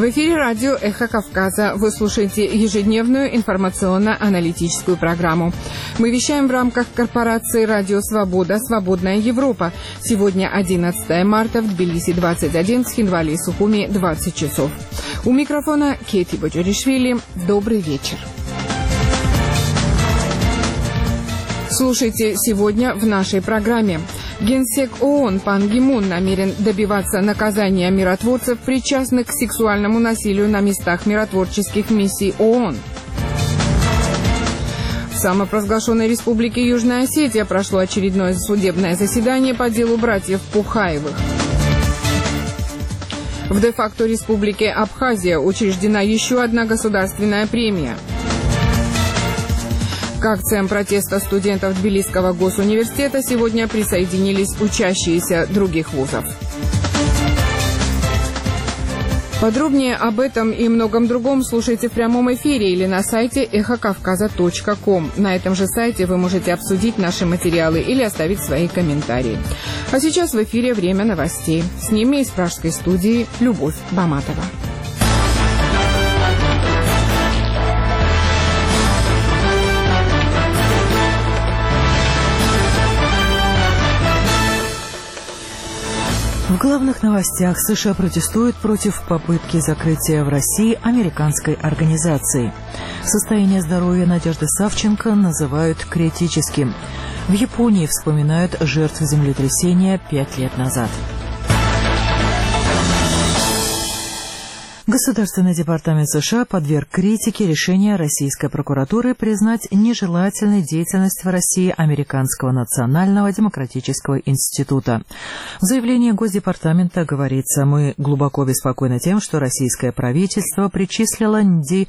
В эфире радио «Эхо Кавказа». Вы слушаете ежедневную информационно-аналитическую программу. Мы вещаем в рамках корпорации «Радио Свобода. Свободная Европа». Сегодня 11 марта, в Тбилиси 21, в Схинвали и Сухуми 20 часов. У микрофона Кети Боджаришвили. Добрый вечер. Слушайте сегодня в нашей программе. Генсек ООН Пан Ги Мун намерен добиваться наказания миротворцев, причастных к сексуальному насилию на местах миротворческих миссий ООН. В самопровозглашенной республике Южная Осетия прошло очередное судебное заседание по делу братьев Пухаевых. В де-факто республике Абхазия учреждена еще одна государственная премия. К акциям протеста студентов Тбилисского госуниверситета сегодня присоединились учащиеся других вузов. Подробнее об этом и многом другом слушайте в прямом эфире или на сайте эхокавказа.ком. На этом же сайте вы можете обсудить наши материалы или оставить свои комментарии. А сейчас в эфире время новостей. С ними из пражской студии Любовь Баматова. В главных новостях: США протестуют против попытки закрытия в России американской организации. Состояние здоровья Надежды Савченко называют критическим. В Японии вспоминают жертв землетрясения 5 лет назад. Государственный департамент США подверг критике решение российской прокуратуры признать нежелательной деятельность в России Американского национального демократического института. В заявлении Госдепартамента говорится: мы глубоко обеспокоены тем, что российское правительство причислило НДИ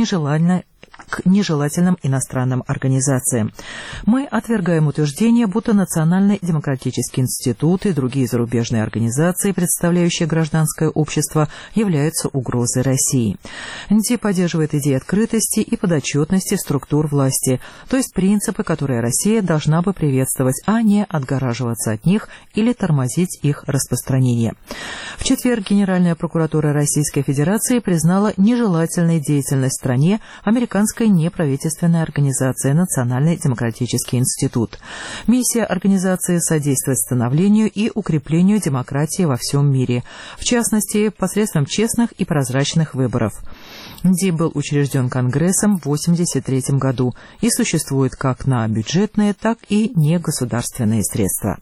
к нежелательным иностранным организациям. Мы отвергаем утверждение, будто Национальный демократический институт и другие зарубежные организации, представляющие гражданское общество, являются угрозой России. НДИ поддерживает идеи открытости и подотчетности структур власти, то есть принципы, которые Россия должна бы приветствовать, а не отгораживаться от них или тормозить их распространение. В четверг Генеральная прокуратура Российской Федерации признала нежелательной деятельность в стране американской неправительственной организации «Национальный демократический институт». Миссия организации содействовать становлению и укреплению демократии во всем мире, в частности, посредством честных и прозрачных выборов. НДИ был учрежден Конгрессом в 1983 году и существует как на бюджетные, так и негосударственные средства.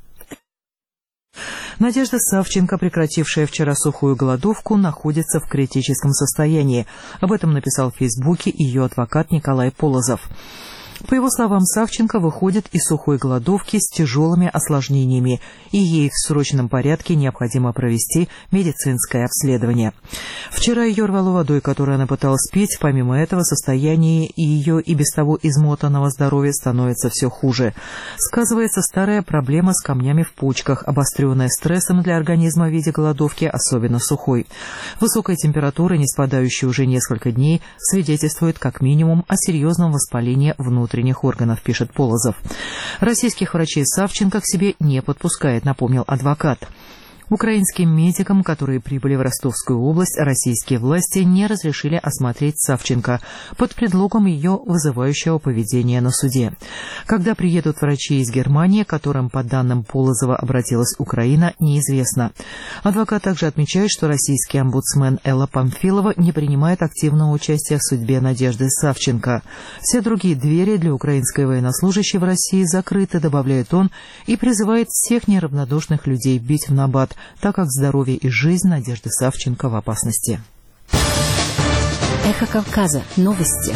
Надежда Савченко, прекратившая вчера сухую голодовку, находится в критическом состоянии. Об этом написал в Фейсбуке ее адвокат Николай Полозов. По его словам, Савченко выходит из сухой голодовки с тяжелыми осложнениями, и ей в срочном порядке необходимо провести медицинское обследование. Вчера ее рвало водой, которую она пыталась пить. Помимо этого, состояние ее и без того измотанного здоровья становится все хуже. Сказывается старая проблема с камнями в почках, обостренная стрессом для организма в виде голодовки, особенно сухой. Высокая температура, не спадающая уже несколько дней, свидетельствует как минимум о серьезном воспалении внутренних органов, пишет Полозов. Российских врачей Савченко к себе не подпускает, напомнил адвокат. Украинским медикам, которые прибыли в Ростовскую область, российские власти не разрешили осмотреть Савченко под предлогом ее вызывающего поведения на суде. Когда приедут врачи из Германии, к которым, по данным Полозова, обратилась Украина, неизвестно. Адвокат также отмечает, что российский омбудсмен Элла Памфилова не принимает активного участия в судьбе Надежды Савченко. Все другие двери для украинской военнослужащей в России закрыты, добавляет он, и призывает всех неравнодушных людей бить в набат, так как здоровье и жизнь Надежды Савченко в опасности. Эхо Кавказа. Новости.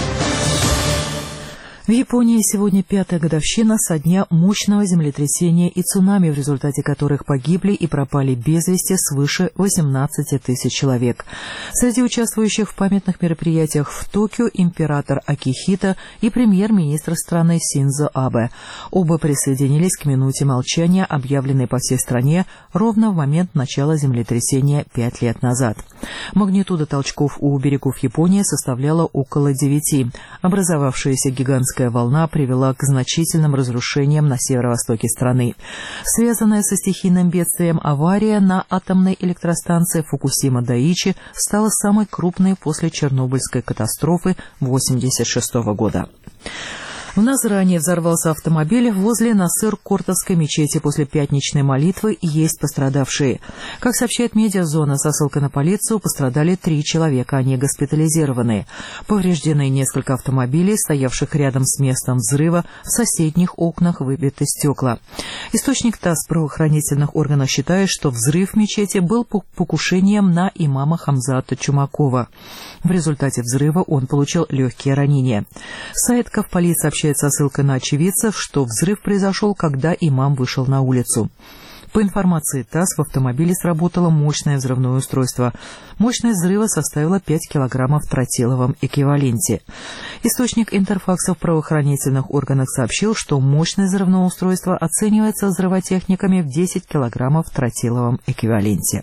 В Японии сегодня 5-я годовщина со дня мощного землетрясения и цунами, в результате которых погибли и пропали без вести свыше 18 тысяч человек. Среди участвующих в памятных мероприятиях в Токио император Акихито и премьер-министр страны Синдзо Абе. Оба присоединились к минуте молчания, объявленной по всей стране ровно в момент начала землетрясения 5 лет назад. Магнитуда толчков у берегов Японии составляла около 9. Образовавшаяся гигантская Чернобыльская волна привела к значительным разрушениям на северо-востоке страны. Связанная со стихийным бедствием авария на атомной электростанции Фукусима-Дайичи стала самой крупной после Чернобыльской катастрофы 1986 года. В Назране взорвался автомобиль возле Насыр-Кортовской мечети. После пятничной молитвы есть пострадавшие. Как сообщает медиазона со ссылкой на полицию, пострадали 3 человека, они госпитализированы. Повреждены несколько автомобилей, стоявших рядом с местом взрыва, в соседних окнах выбиты стекла. Источник ТАСС правоохранительных органов считает, что взрыв в мечети был покушением на имама Хамзата Чумакова. В результате взрыва он получил легкие ранения. Сайт Ковполит сообщает со ссылкой на очевидцев, что взрыв произошел, когда имам вышел на улицу. По информации ТАСС, в автомобиле сработало мощное взрывное устройство. Мощность взрыва составила 5 килограммов в тротиловом эквиваленте. Источник Интерфакса в правоохранительных органах сообщил, что мощность взрывного устройства оценивается взрывотехниками в 10 килограммов в тротиловом эквиваленте.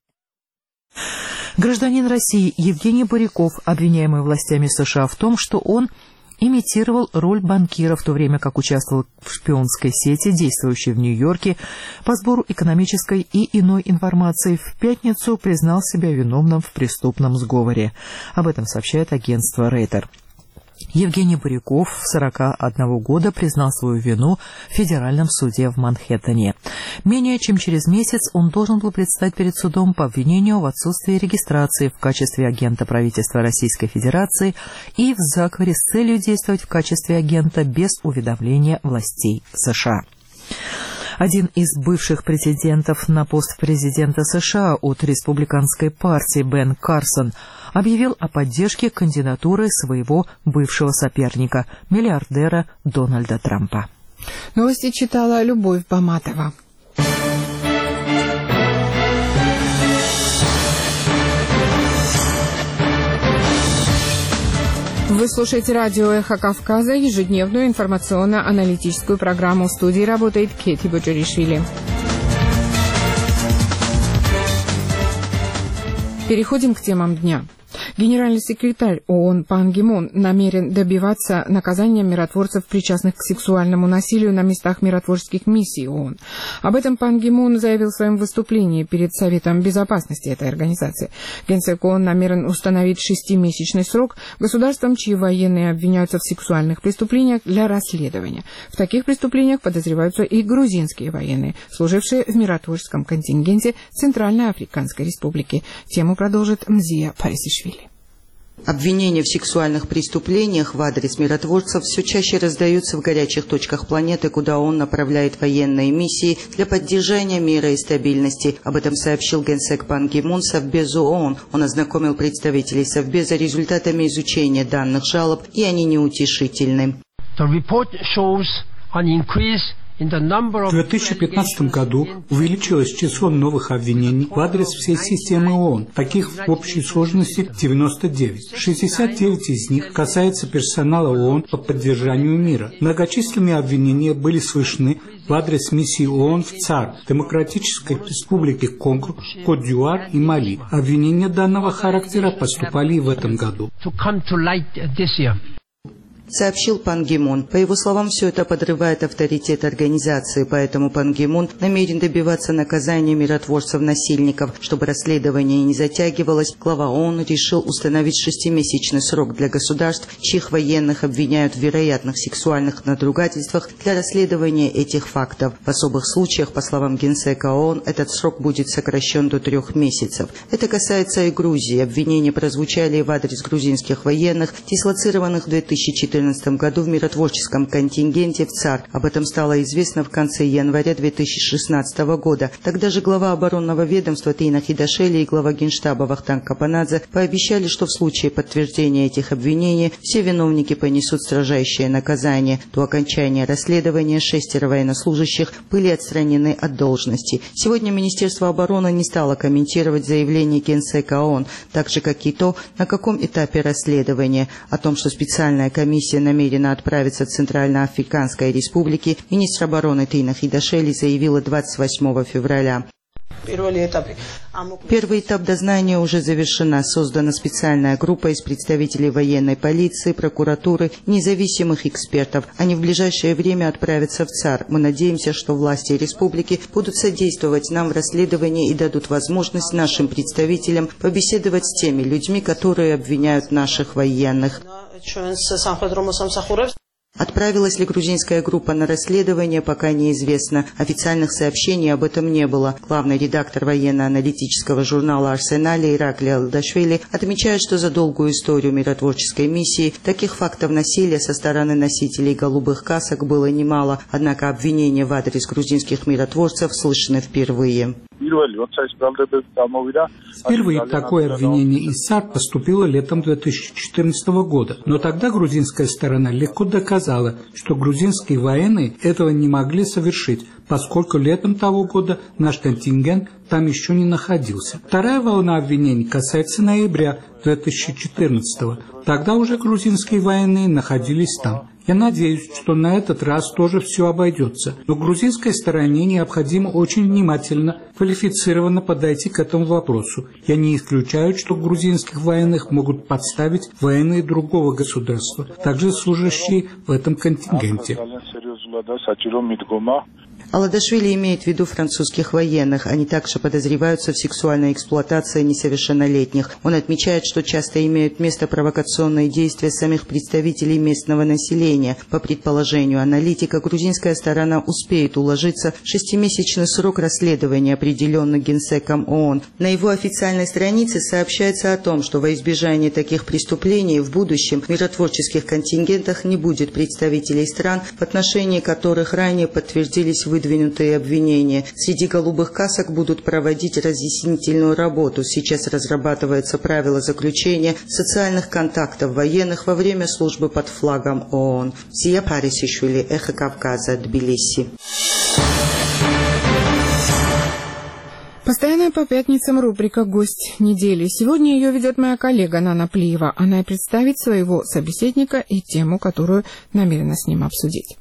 Гражданин России Евгений Буряков, обвиняемый властями США в том, что он имитировал роль банкира, в то время как участвовал в шпионской сети, действующей в Нью-Йорке, по сбору экономической и иной информации, в пятницу признал себя виновным в преступном сговоре. Об этом сообщает агентство Рейтер. Евгений Буряков, 41 года, признал свою вину в федеральном суде в Манхэттене. Менее чем через месяц он должен был предстать перед судом по обвинению в отсутствии регистрации в качестве агента правительства Российской Федерации и в заговоре с целью действовать в качестве агента без уведомления властей США. Один из бывших претендентов на пост президента США от республиканской партии Бен Карсон объявил о поддержке кандидатуры своего бывшего соперника, миллиардера Дональда Трампа. Новости читала Любовь Баматова. Вы слушаете радио «Эхо Кавказа», ежедневную информационно-аналитическую программу. В студии работает Кети Боджаришвили. Переходим к темам дня. Генеральный секретарь ООН Пан Ги Мун намерен добиваться наказания миротворцев, причастных к сексуальному насилию на местах миротворческих миссий ООН. Об этом Пан Ги Мун заявил в своем выступлении перед Советом Безопасности этой организации. Генсек ООН намерен установить 6-месячный срок государствам, чьи военные обвиняются в сексуальных преступлениях, для расследования. В таких преступлениях подозреваются и грузинские военные, служившие в миротворческом контингенте Центральной Африканской Республики. Тему продолжит Мзия Парисишвили. Обвинения в сексуальных преступлениях в адрес миротворцев все чаще раздаются в горячих точках планеты, куда ООН направляет военные миссии для поддержания мира и стабильности. Об этом сообщил генсек Пан Ги Мун Совбезу ООН. Он ознакомил представителей Совбеза результатами изучения данных жалоб, и они неутешительны. В 2015 году увеличилось число новых обвинений в адрес всей системы ООН, таких в общей сложности 99. 69 из них касаются персонала ООН по поддержанию мира. Многочисленные обвинения были слышны в адрес миссии ООН в ЦАР, Демократической Республике Конго, Кот-д'Ивуар и Мали. Обвинения данного характера поступали и в этом году. Сообщил Пан Ги Мун. По его словам, все это подрывает авторитет организации, поэтому Пан Ги Мун намерен добиваться наказания миротворцев-насильников. Чтобы расследование не затягивалось, глава ООН решил установить 6-месячный срок для государств, чьих военных обвиняют в вероятных сексуальных надругательствах, для расследования этих фактов. В особых случаях, по словам генсека ООН, этот срок будет сокращен до 3 месяцев. Это касается и Грузии. Обвинения прозвучали в адрес грузинских военных, дислоцированных в 2014 году в миротворческом контингенте в ЦАР. Об этом стало известно в конце января 2016 года. Тогда же глава оборонного ведомства Тейна Хидашели и глава Генштаба Вахтанг Капанадзе пообещали, что в случае подтверждения этих обвинений все виновники понесут строжайшее наказание. До окончания расследования 6 военнослужащих были отстранены от должности. Сегодня Министерство обороны не стало комментировать заявление генсека ООН, так же как и то, на каком этапе расследования. О том, что специальная комиссия намерена отправиться в Центральноафриканской Республике, министр обороны Тейна Хидашели заявила 28 февраля. Первый этап дознания уже завершена. Создана специальная группа из представителей военной полиции, прокуратуры, независимых экспертов. Они в ближайшее время отправятся в ЦАР. Мы надеемся, что власти республики будут содействовать нам в расследовании и дадут возможность нашим представителям побеседовать с теми людьми, которые обвиняют наших военных. Отправилась ли грузинская группа на расследование, пока неизвестно. Официальных сообщений об этом не было. Главный редактор военно-аналитического журнала «Арсенале» Ираклий Алдашвили отмечает, что за долгую историю миротворческой миссии таких фактов насилия со стороны носителей голубых касок было немало. Однако обвинения в адрес грузинских миротворцев слышны впервые. Впервые такое обвинение из САР поступило летом 2014 года. Но тогда грузинская сторона легко доказала, что грузинские военные этого не могли совершить, поскольку летом того года наш контингент там еще не находился. Вторая волна обвинений касается ноября 2014. Тогда уже грузинские военные находились там. Я надеюсь, что на этот раз тоже все обойдется. Но грузинской стороне необходимо очень внимательно, квалифицированно подойти к этому вопросу. Я не исключаю, что грузинских военных могут подставить военные другого государства, также служащие в этом контингенте. Аладашвили имеет в виду французских военных. Они также подозреваются в сексуальной эксплуатации несовершеннолетних. Он отмечает, что часто имеют место провокационные действия самих представителей местного населения. По предположению аналитика, грузинская сторона успеет уложиться в 6-месячный срок расследования, определенный Генсеком ООН. На его официальной странице сообщается о том, что во избежание таких преступлений в будущем в миротворческих контингентах не будет представителей стран, в отношении которых ранее подтвердились выдвинутые обвинения. Среди голубых касок будут проводить разъяснительную работу. Сейчас разрабатывается правила заключения социальных контактов военных во время службы под флагом ООН. Зия Парисишвили, Эхо Кавказа, Тбилиси. Постоянная по пятницам рубрика «Гость недели». Сегодня ее ведет моя коллега Нана Плиева. Она и представит своего собеседника и тему, которую намерена с ним обсудить.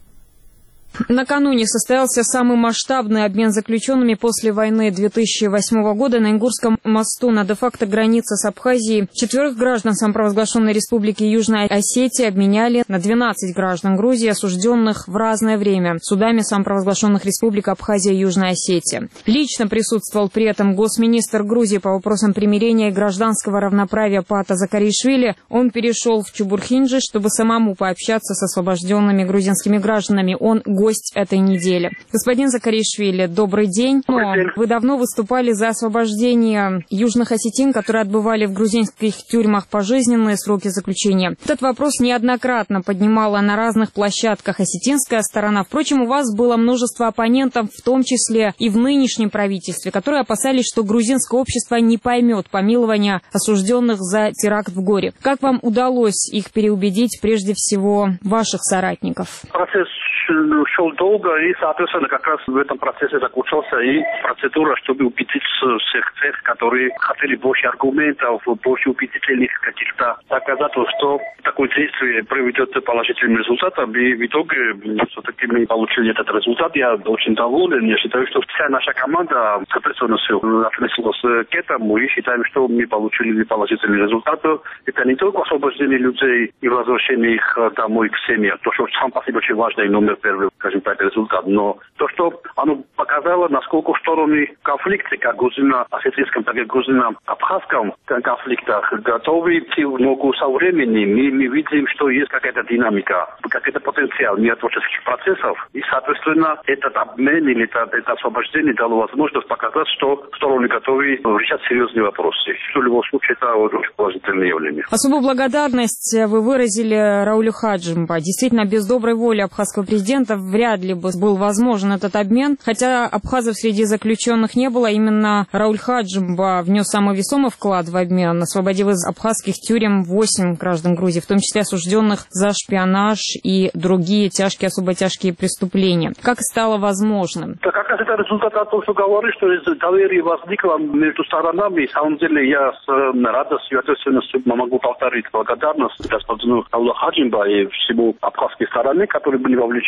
Накануне состоялся самый масштабный обмен заключенными после войны 2008 года на Ингурском мосту на де-факто границе с Абхазией. 4 граждан самопровозглашенной республики Южная Осетия обменяли на 12 граждан Грузии, осужденных в разное время судами самопровозглашенных республик Абхазия и Южная Осетия. Лично присутствовал при этом госминистр Грузии по вопросам примирения и гражданского равноправия Пата Закаришвили. Он перешел в Чубурхинджи, чтобы самому пообщаться с освобожденными грузинскими гражданами. Он гость этой недели. Господин Закаришвили, добрый день. Вы давно выступали за освобождение южных осетин, которые отбывали в грузинских тюрьмах пожизненные сроки заключения. Этот вопрос неоднократно поднимала на разных площадках осетинская сторона. Впрочем, у вас было множество оппонентов, в том числе и в нынешнем правительстве, которые опасались, что грузинское общество не поймет помилования осужденных за теракт в Горе. Как вам удалось их переубедить, прежде всего, ваших соратников? Процесс шел долго, и, соответственно, как раз в этом процессе закончился и процедура, чтобы убедить всех тех, которые хотели больше аргументов, больше убедительных каких-то доказательств, что такое действие приведет к положительным результатам. И в итоге все-таки мы получили этот результат. Я очень доволен. Я считаю, что вся наша команда, соответственно, все отнеслась к этому и считаем, что мы получили положительный результат. Это не только освобождение людей и возвращение их домой к семье, то, что сам по себе очень важный номер первый, скажем так, результат. Но то, что оно показало, насколько стороны конфликта, как грузино-осетинском, так и грузино-абхазском конфликтах, готовы идти в ногу со временем. Мы видим, что есть какая-то динамика, какой-то потенциал миротворческих процессов. И, соответственно, этот обмен или это освобождение дало возможность показать, что стороны готовы решать серьезные вопросы. В любом случае, это очень положительное явление. Особую благодарность вы выразили Раулю Хаджимба. Действительно, без доброй воли абхазского президента вряд ли бы был возможен этот обмен. Хотя абхазов среди заключенных не было, именно Рауль Хаджимба внес самый весомый вклад в обмен, освободив из абхазских тюрем 8 граждан Грузии, в том числе осужденных за шпионаж и другие тяжкие, особо тяжкие преступления. Как стало возможным? Так как раз это результат того, что говоришь, что доверие возникло между сторонами. На самом деле я с радостью и ответственностью могу повторить благодарность господину Раулю Хаджимба и всему абхазской стороне, которые были вовлечены в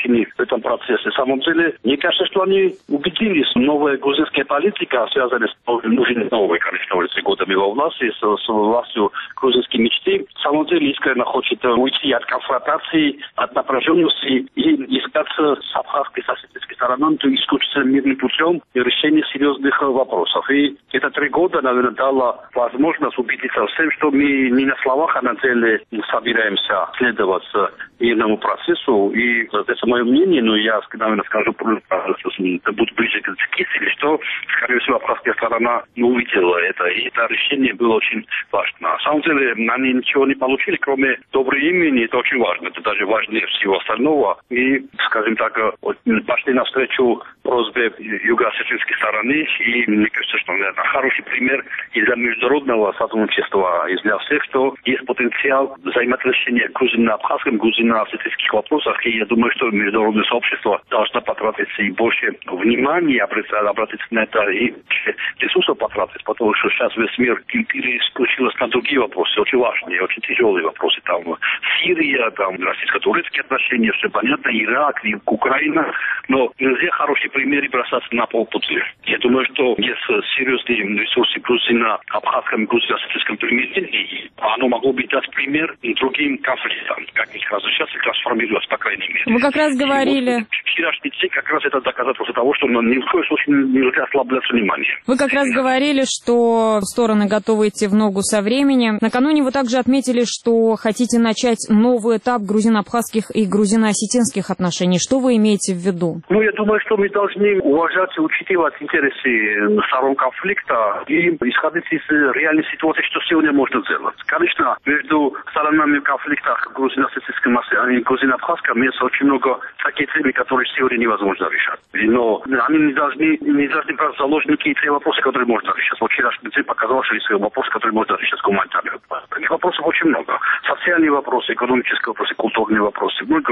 этом процессе. На самом деле, мне кажется, что они убедились. Новая грузинская политика, связанная с новой, конечно, уже годами во власти, с властью грузинской мечты, на самом деле искренне хочет уйти от конфронтации, от напряженности и искать с абхазской, с осетинской стороной исключительно мирным путем решения серьезных вопросов. И это 3 года, наверное, дало возможность убедиться всем, что мы не на словах, а на деле собираемся следовать мирному процессу. И это мое мнение, но я, наверное, скажу, это будет ближе к истине, что, скорее всего, абхазская сторона не увидела это. И это решение было очень важно. На самом деле, они ничего не получили, кроме доброго имени. Это очень важно. Это даже важнее всего остального. И, скажем так, пошли навстречу просьбе юго-осетинской стороны. И мне кажется, что это хороший пример и для международного сотрудничества, и для всех, что есть потенциал взаимоотношения грузино-абхазским, грузино-осетинских вопросах. И я думаю, что международное сообщество должно потратиться и больше внимания обратиться на это, и ресурсов потратить, потому что сейчас весь мир переключился на другие вопросы, очень важные, очень тяжелые вопросы. Там Сирия, там российско-турецкие отношения, все понятно, Ирак, Украина, но нельзя хорошие примеры бросаться на полпути. Я думаю, что есть серьезные ресурсы грузино-абхазском и грузино-осетинском примирении, и оно могло бы дать пример и другим конфликтам, как их разрешать и трансформировать, по крайней мере. Вы как раз говорили... Вчерашний день как раз это доказательство того, что ни в коем случае нельзя ослаблять внимание. Вы как раз говорили, что стороны готовы идти в ногу со временем. Накануне вы также отметили, что хотите начать новый этап грузино-абхазских и грузино-осетинских отношений. Что вы имеете в виду? Я думаю, что мы должны уважать и учитывать интересы сторон конфликта и исходить из реальной ситуации, что сегодня можно сделать. Конечно, между сторонами конфликта грузино-осетинским и грузино-абхазским есть очень много таких целей, которые сегодня невозможно решать. Но они не должны брать в заложники те вопросы, которые можно решать. Вчерашний день показал, что есть вопросы, которые можно решать гуманитарные. Таких вопросов очень много. Социальные вопросы, экономические вопросы, культурные вопросы. Много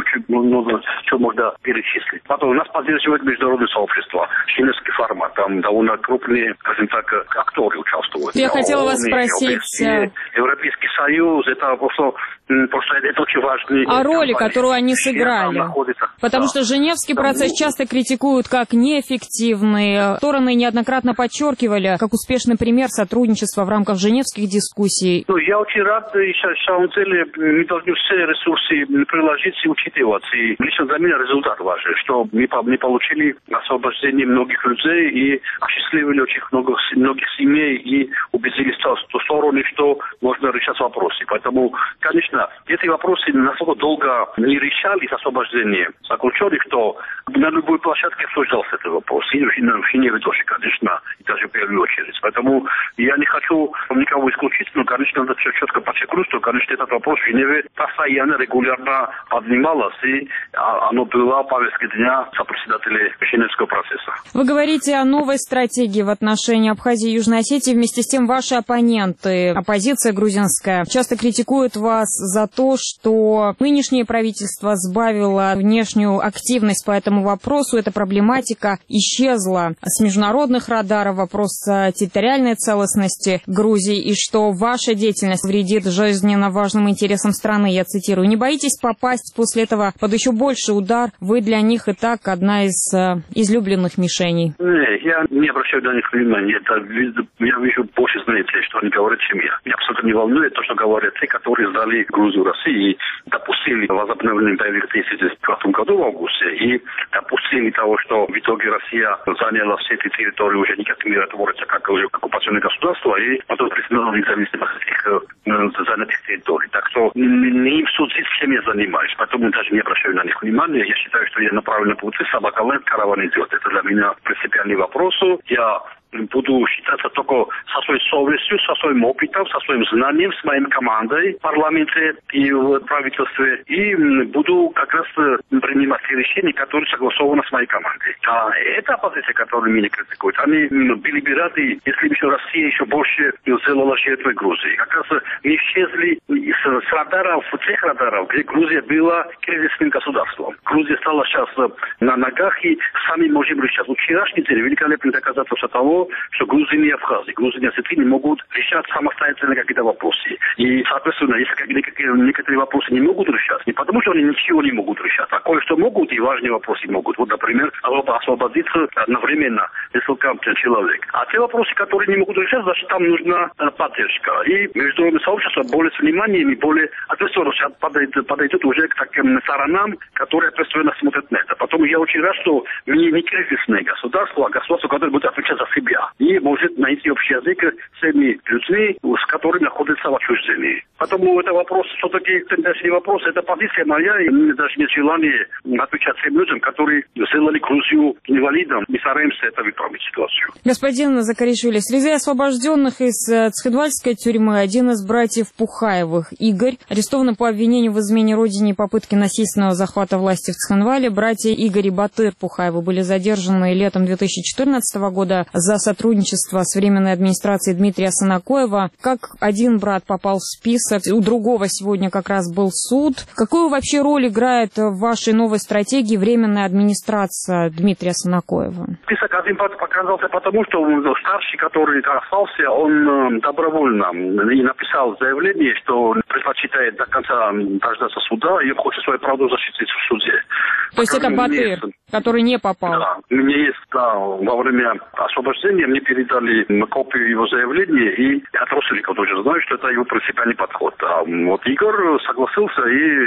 чего можно перечислить. Потом у нас поддерживает международное сообщество, женевский формат. Там довольно крупные, скажем так, актеры участвуют. Я хотела вас спросить... Европейский Союз, это просто это очень важно. А роли, которую они сыграли? Потому что Женевский процесс часто критикуют как неэффективный. Стороны неоднократно подчеркивали, как успешный пример сотрудничества в рамках женевских дискуссий. Я очень рад, и на самом деле мы должны все ресурсы приложить и учитывать. И лично для меня результат важен, что мы получили освобождение многих людей и осчастливили очень многих семей и убедили стороны, что можно решать вопросы. Поэтому, конечно, эти вопросы настолько долго не решались освобождение заключенных, что на любой площадке обсуждался этот вопрос. И в Женеве тоже, конечно, и даже в первую очередь. Поэтому я не хочу никого исключить, но, конечно, надо четко подчеркнуть, что, конечно, этот вопрос в Женеве постоянно, регулярно поднимался, и оно было в повестке дня сопредседателей Женевского процесса. Вы говорите о новой стратегии в отношении Абхазии и Южной Осетии. Вместе с тем ваши оппоненты, оппозиция грузинская, часто критикуют вас за то, что нынешнее правительство сбавило внешнюю активность по этому вопросу. Эта проблематика исчезла с международных радаров, вопрос территориальной целостности Грузии, и что ваша деятельность вредит жизненно важным интересам страны, я цитирую. Не боитесь попасть после этого под еще больший удар? Вы для них и так одна из излюбленных мишеней. Нет, я не обращаю на них внимания. Я вижу больше, знаете, что они говорят, чем я. Меня абсолютно не волнует то, что говорят те, которые сдали Грузию России и допустили возобновление боевых действий в 2005 году в августе и допустили того, что в итоге Россия заняла все эти территории уже не как миротворцы, как уже оккупационное государство, и потом признала независимость этих занятых территорий. Так что не им судить, чем я занимаюсь. Поэтому даже не обращаю на них внимания. Я считаю, что я на правильном пути, собака лает, караван идет. Это для меня принципиальный вопрос. Я буду считаться только со своей совестью, со своим опытом, со своим знанием, с моей командой в парламенте и в правительстве. И буду как раз принимать те решения, которые согласованы с моей командой. А эта оппозиция, которую меня критикуют, они были бы рады, если бы Россия еще больше сделала жертвой Грузии. Как раз не исчезли с радаров, тех радаров, где Грузия была кризисным государством. Грузия стала сейчас на ногах, и сами можем решать. Вчерашний день великолепное доказательство того, то, что Грузия и Абхазия, Грузия и Осетия не могут решать самостоятельно какие-то вопросы. И, соответственно, если некоторые вопросы не могут решать, не потому что они ничего не могут решать, а кое-что могут и важные вопросы могут. Вот, например, освободиться одновременно несколько человек. А те вопросы, которые не могут решать, значит, там нужна поддержка. И международное сообщество более с вниманием и более ответственно подойдет уже к таким сторонам, которые ответственно смотрят на это. Потом я очень рад, что мы не кризисное государство, а государство, которое будет отвечать за себя. И может найти общий язык с теми людьми, с которыми находятся в отчуждении. Поэтому это вопрос, все-таки тенденциальный вопрос, это позиция моя, и мне даже нет желания отвечать тем людям, которые сделали Грузию инвалидом. Мы стараемся это выправить ситуацию. Господин Закаришвили, среди освобожденных из Цхинвальской тюрьмы один из братьев Пухаевых, Игорь, арестован по обвинению в измене родине и попытке насильственного захвата власти в Цхинвале. Братья Игорь и Батыр Пухаевы были задержаны летом 2014 года за сотрудничество с Временной администрацией Дмитрия Санакоева. Как один брат попал в список, у другого сегодня как раз был суд. Какую вообще роль играет в вашей новой стратегии Временная администрация Дмитрия Санакоева? Список один показался потому, что старший, который остался, он добровольно и написал заявление, что предпочитает до конца дождаться суда и хочет свою правду защитить в суде. То есть это Батыр, который не попал? Да. Мне есть, во время освобождения мне передали копию его заявления, и я от родственников тоже знаю, что это его принципиальный подход. А вот Игорь согласился,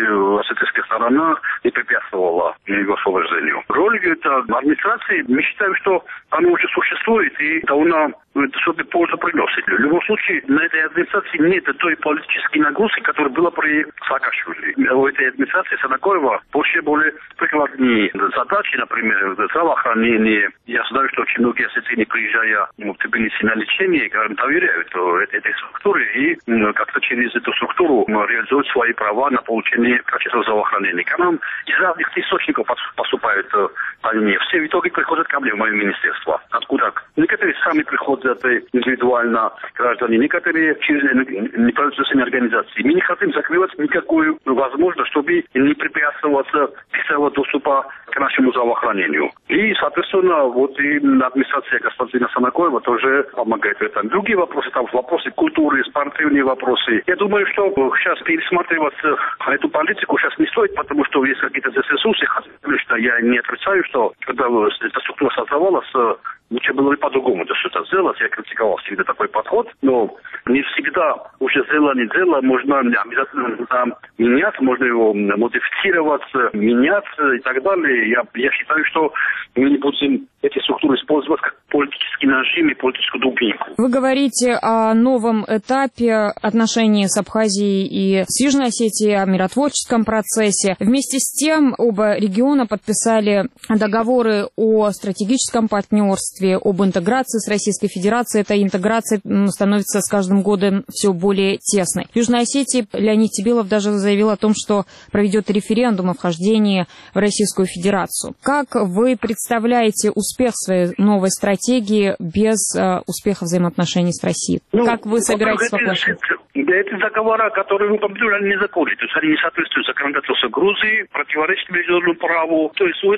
и осетинская сторона не препятствовала его освобождению. Роль администрации, мы считаем, что она уже существует, и довольно что-то пользу приносит. В любом случае, на этой администрации нет той политической нагрузки, которая была при Саакашвили. У этой администрации Санакоева более прикладные задачи, например, здравоохранение. Я знаю, что очень многие осетины, приезжая в Тбилиси на лечение, доверяют этой структуре и как-то через эту структуру реализуют свои права на получение качественного здравоохранения. К нам из разных источников поступают больные. Все в итоге приходят ко мне в мое министерство. Откуда? Некоторые сами приходят индивидуально граждане, некоторые через неправительственные организации. Мы не хотим закрывать никакую возможность, чтобы не препятствовать быстрого доступа к нашему здравоохранению. И, соответственно, вот и администрация господина Санакоева тоже помогает в этом. Другие вопросы, там вопросы культуры, спортивные вопросы. Я думаю, что сейчас пересматривать эту политику сейчас не стоит, потому что есть какие-то ресурсы, что я не отрицаю, что когда эта структура создавалась, лучше было бы по-другому что-то сделать. Я критиковал всегда такой подход, но не всегда уже сделано дело, можно обязательно менять, можно его модифицировать, менять и так далее. Я считаю, что мы не будем эти структуры использовать как политический нажим и политическую дубинку. Вы говорите о новом этапе отношений с Абхазией и с Южной Осетией, о миротворческом процессе. Вместе с тем оба региона подписали договоры о стратегическом партнерстве, об интеграции с Российской Федерацией. Эта интеграция становится с каждым годом все более тесной. В Южной Осетии Леонид Тебилов даже заявил о том, что проведет референдум о вхождении в Российскую Федерацию. Как вы представляете успех своей новой стратегии без успеха взаимоотношений с Россией? Как вы собираетесь воплощать? Эти договора, которые вы упомянули, они незаконны. То есть они не соответствуют законодательству Грузии, противоречат международному праву. То есть у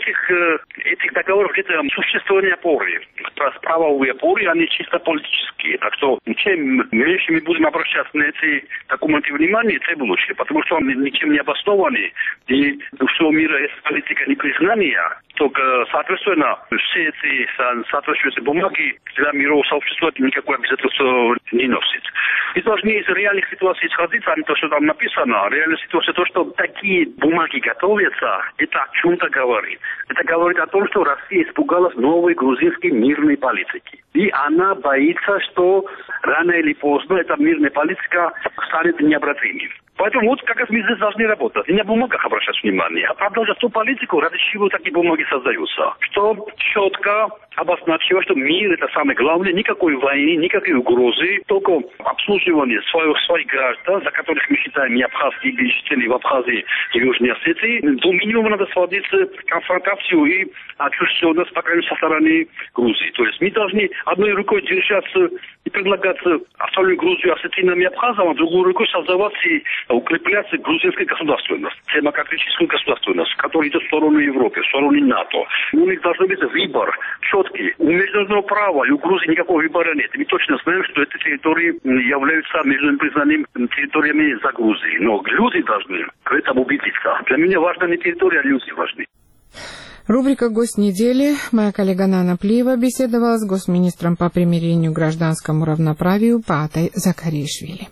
этих договоров где-то существование опоры. Правовые опоры, они чисто политические. Так что чем меньше мы будем обращаться на эти документы внимания, тем лучше. Потому что они ничем не обоснованы. И у всего мира есть политика непризнания. Только, соответственно, все эти соответствующие бумаги для мирового сообщества никакой обязательства не носит. И должны из реальных ситуаций исходить, а не то, что там написано. Реальная ситуация, то, что такие бумаги готовятся, это о чем-то говорит. Это говорит о том, что Россия испугалась новой грузинской мирной политики. И она боится, что рано или поздно эта мирная политика станет необратимой. Поэтому вот как раз мы здесь должны работать. И не о бумагах обращать внимание, а продолжать ту политику, ради чего такие бумаги создаются. Что четко обозначило, что мир – это самое главное. Никакой войны, никакой угрозы, только обслуживание своих граждан, за которых мы считаем и абхазские жители в Абхазии и Южной Осетии. До минимума надо сводить конфронтацию и отчужденность, по крайней мере, со стороны Грузии. То есть мы должны одной рукой держаться и Предлагать оставлять Грузию осетинами и абхазами, а другой рукой создавать и укреплять грузинскую государственность, демократическую государственность, которая идет в сторону Европы, в сторону НАТО. У них должен быть выбор четкий. У международного права и у Грузии никакого выбора нет. Мы точно знаем, что эти территории являются международно признанными территориями за Грузией. Но люди должны в этом убедиться. Для меня важна не территория, а люди важны. Рубрика «Гость недели». Моя коллега Нана Плиева беседовала с госминистром по примирению, гражданскому равноправию Паатай Закаришвили.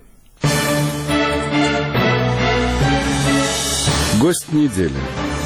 Гость недели.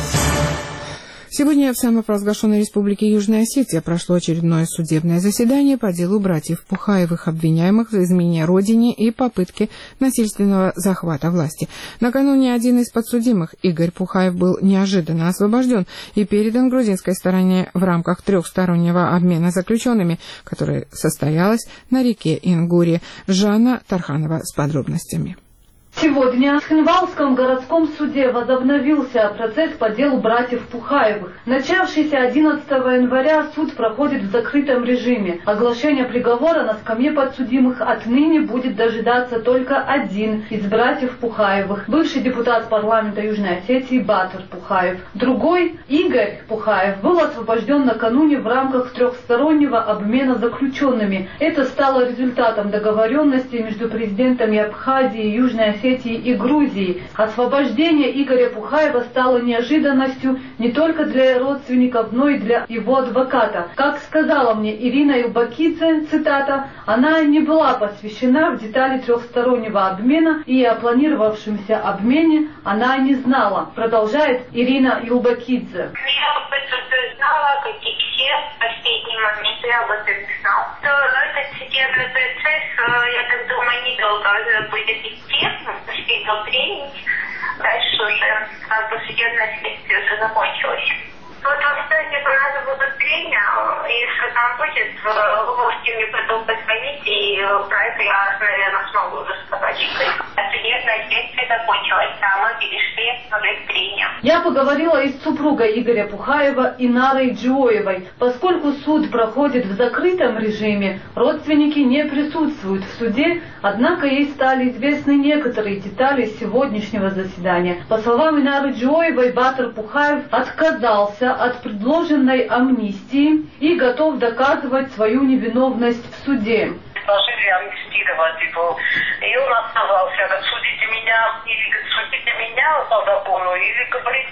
Сегодня в самопровозглашенной республике Южная Осетия прошло очередное судебное заседание по делу братьев Пухаевых, обвиняемых в измене родине и попытке насильственного захвата власти. Накануне один из подсудимых, Игорь Пухаев, был неожиданно освобожден и передан грузинской стороне в рамках трехстороннего обмена заключенными, который состоялось на реке Ингуре. Жанна Тарханова с подробностями. Сегодня в Хинвалском городском суде возобновился процесс по делу братьев Пухаевых. Начавшийся 11 января суд проходит в закрытом режиме. Оглашение приговора на скамье подсудимых отныне будет дожидаться только один из братьев Пухаевых, бывший депутат парламента Южной Осетии Батыр Пухаев. Другой, Игорь Пухаев, был освобожден накануне в рамках трехстороннего обмена заключенными. Это стало результатом договоренности между президентами Абхазии и Южной Осетии и Грузии. Освобождение Игоря Пухаева стало неожиданностью не только для родственников, но и для его адвоката. Как сказала мне Ирина Илбакидзе, цитата, она не была посвящена в детали трехстороннего обмена и о планировавшемся обмене она не знала. Продолжает Ирина Илбакидзе. Я об этом знала, как и все, в последний момент я об этом знал. Но этот судебный процесс, я так думаю, недолго будет идти. Успел тренить, дальше уже как бы судебное следствие уже закончилось. Вот в кстати, у нас будут трения, если там будет, вы можете мне потом позвонить, и про это я, наверное, смогу рассказать. Судебное следствие закончилось, а мы перешли уже к трениям. Я поговорила и с супругой Игоря Пухаева Инарой Джоевой. Поскольку суд проходит в закрытом режиме, родственники не присутствуют в суде, однако ей стали известны некоторые детали сегодняшнего заседания. По словам Инары Джоевой, Батыр Пухаев отказался от предложенной амнистии и готов доказывать свою невиновность в суде. Предложили амнистировать его, и он отказался. Судите меня, или судите меня по закону, или говорит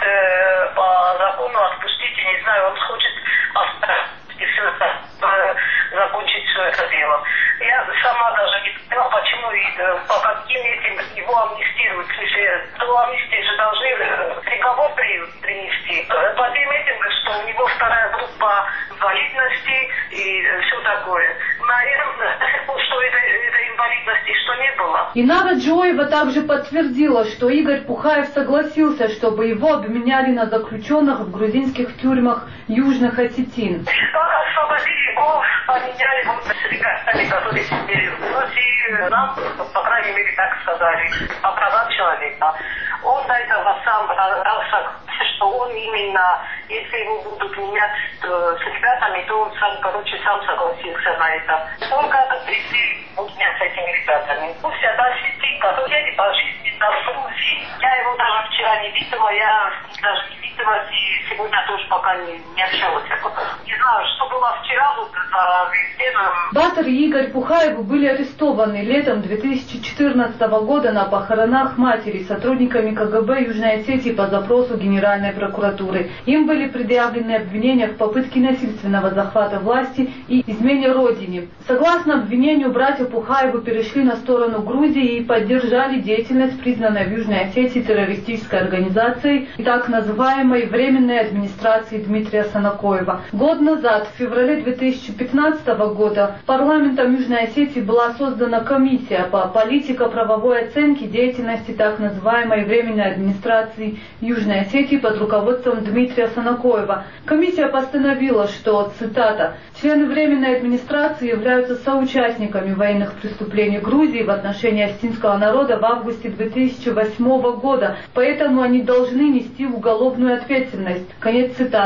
по закону отпустите, не знаю, он хочет закончить все это дело. Я сама даже не поняла, почему и по каким этим его амнистируют. До амнистии же должны приговор принести. Под этим, что у него вторая группа инвалидности и все такое. Наверное, что это инвалидности, что не было. Инара Джоева также подтвердила, что Игорь Пухаев согласился, чтобы его обменяли на заключенных в грузинских тюрьмах Южных Осетин. Освободили его, поменяли его с ребятами, которые сидели в Грузии. Нам, по крайней мере, так сказали, по правам человека. Он до этого сам согласился, что он именно, если его будут менять с ребятами, то он сам, сам согласился на это. Только пришли менять с этими ребятами. Ну, вся та сети, которые по жизни в Грузии. Я его даже вчера не видела, я даже не видела, и сегодня тоже пока не общалась. Не знаю, что было вчера, вот за везде. Батыр и Игорь Пухаевы были арестованы летом 2014 года на похоронах матери сотрудниками КГБ Южной Осетии по запросу Генеральной прокуратуры. Им были предъявлены обвинения в попытке насильственного захвата власти и измене родине. Согласно обвинению, братья Пухаевы перешли на сторону Грузии и поддержали деятельность, признанной в Южной Осетии террористической организацией и так называемой Временной администрации Дмитрия Санакоева. Год назад, в феврале 2015 года, парламентом Южной Осетии была создана комиссия по политико-правовой оценке деятельности так называемой Временной администрации Южной Осетии под руководством Дмитрия Санакоева. Комиссия постановила, что, цитата, «члены Временной администрации являются соучастниками военных преступлений Грузии в отношении осетинского народа в августе 2008 года, поэтому они должны нести уголовную ответственность». Конец цитаты.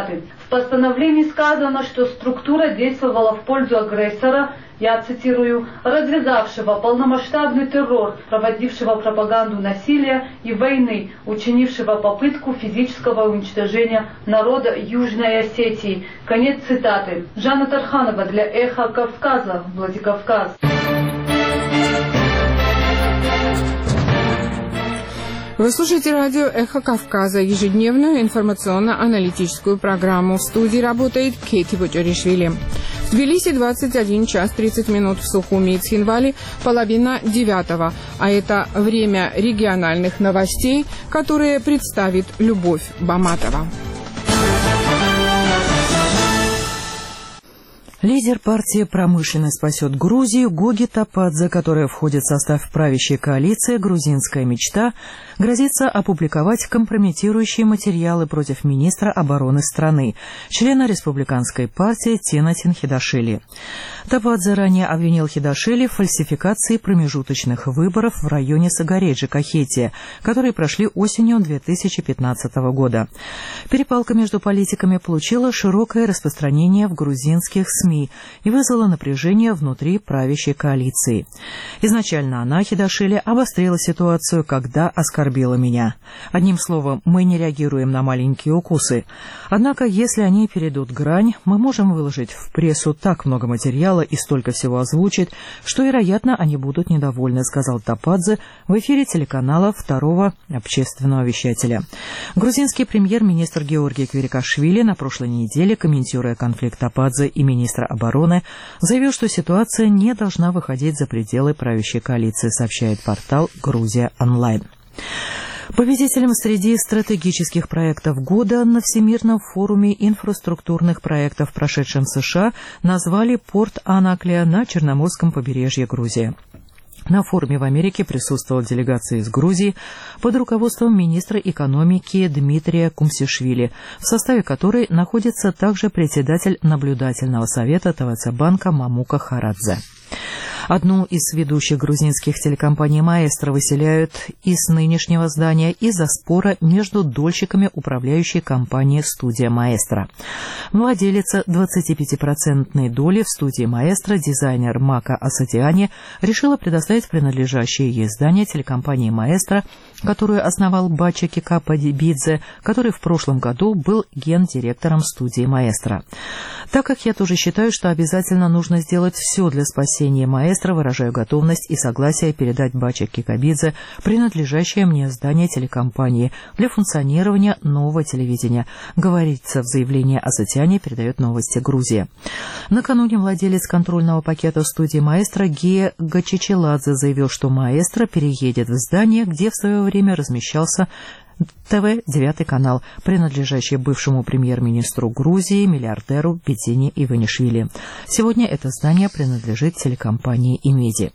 В постановлении сказано, что структура действовала в пользу агрессора, я цитирую, развязавшего полномасштабный террор, проводившего пропаганду насилия и войны, учинившего попытку физического уничтожения народа Южной Осетии. Конец цитаты. Жанна Тарханова для «Эхо Кавказа», Владикавказ. Вы слушаете радио «Эхо Кавказа», ежедневную информационно-аналитическую программу. В студии работает Кейти Бочаришвили. В Тбилиси 21 час 30 минут, в Сухуми и Цхинвале 8:30, а это время региональных новостей, которые представит Любовь Баматова. Лидер партии «Промышленность спасет Грузию» Гоги Топадзе, которая входит в состав правящей коалиции «Грузинская мечта», грозится опубликовать компрометирующие материалы против министра обороны страны, члена республиканской партии Тинатин Хидашвили. Топадзе ранее обвинил Хидашвили в фальсификации промежуточных выборов в районе Сагареджи-Кахетия, которые прошли осенью 2015 года. Перепалка между политиками получила широкое распространение в грузинских СМИ и вызвала напряжение внутри правящей коалиции. Изначально она, Хидашвили, обострила ситуацию, когда оскорбила меня. Одним словом, мы не реагируем на маленькие укусы. Однако, если они перейдут грань, мы можем выложить в прессу так много материала и столько всего озвучить, что, вероятно, они будут недовольны, сказал Топадзе в эфире телеканала Второго общественного вещателя. Грузинский премьер-министр Георгий Квирикашвили на прошлой неделе, комментируя конфликт Топадзе и министра обороны, заявил, что ситуация не должна выходить за пределы правящей коалиции, сообщает портал «Грузия онлайн». Победителем среди стратегических проектов года на Всемирном форуме инфраструктурных проектов, прошедшем в США, назвали порт Анаклия на Черноморском побережье Грузии. На форуме в Америке присутствовала делегация из Грузии под руководством министра экономики Дмитрия Кумсишвили, в составе которой находится также председатель наблюдательного совета ТВЦ-банка Мамука Харадзе. Одну из ведущих грузинских телекомпаний «Маэстро» выселяют из нынешнего здания из-за спора между дольщиками управляющей компании «Студия Маэстро». Владелица 25% доли в «Студии Маэстро», дизайнер Мака Асатиани, решила предоставить принадлежащее ей здание телекомпании «Маэстро», которую основал Бача Кикападибидзе, который в прошлом году был гендиректором «Студии Маэстро». Так как я тоже считаю, что обязательно нужно сделать все для спасения «Маэстро», выражаю готовность и согласие передать Бача Кикабидзе принадлежащее мне здание телекомпании для функционирования нового телевидения, говорится в заявлении Асатиани, передает новости Грузия. Накануне владелец контрольного пакета студии «Маэстро» Гия Гачичеладзе заявил, что «Маэстро» переедет в здание, где в свое время размещался ТВ «9 канал», принадлежащий бывшему премьер-министру Грузии, миллиардеру Бетини Иванишвили. Сегодня это здание принадлежит телекомпании «Имеди».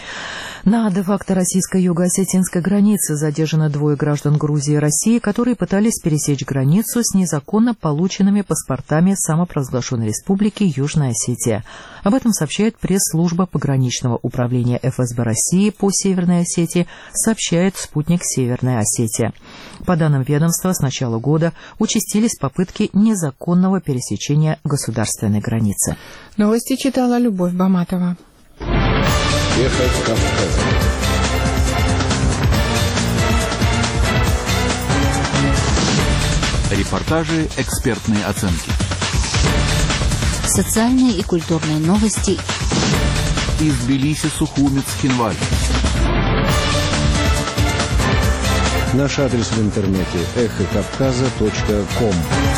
На де-факто российской юго-осетинской границе задержаны 2 граждан Грузии и России, которые пытались пересечь границу с незаконно полученными паспортами самопровозглашенной республики Южная Осетия. Об этом сообщает пресс-служба пограничного управления ФСБ России по Северной Осетии, сообщает спутник «Северная Осетия». По данным ведомства, с начала года участились попытки незаконного пересечения государственной границы. Новости читала Любовь Баматова. Эхо Кавказа. Репортажи, экспертные оценки. Социальные и культурные новости. Из Тбилиси, Сухуми, Цхинваль. Наш адрес в интернете эхокавказа.ком.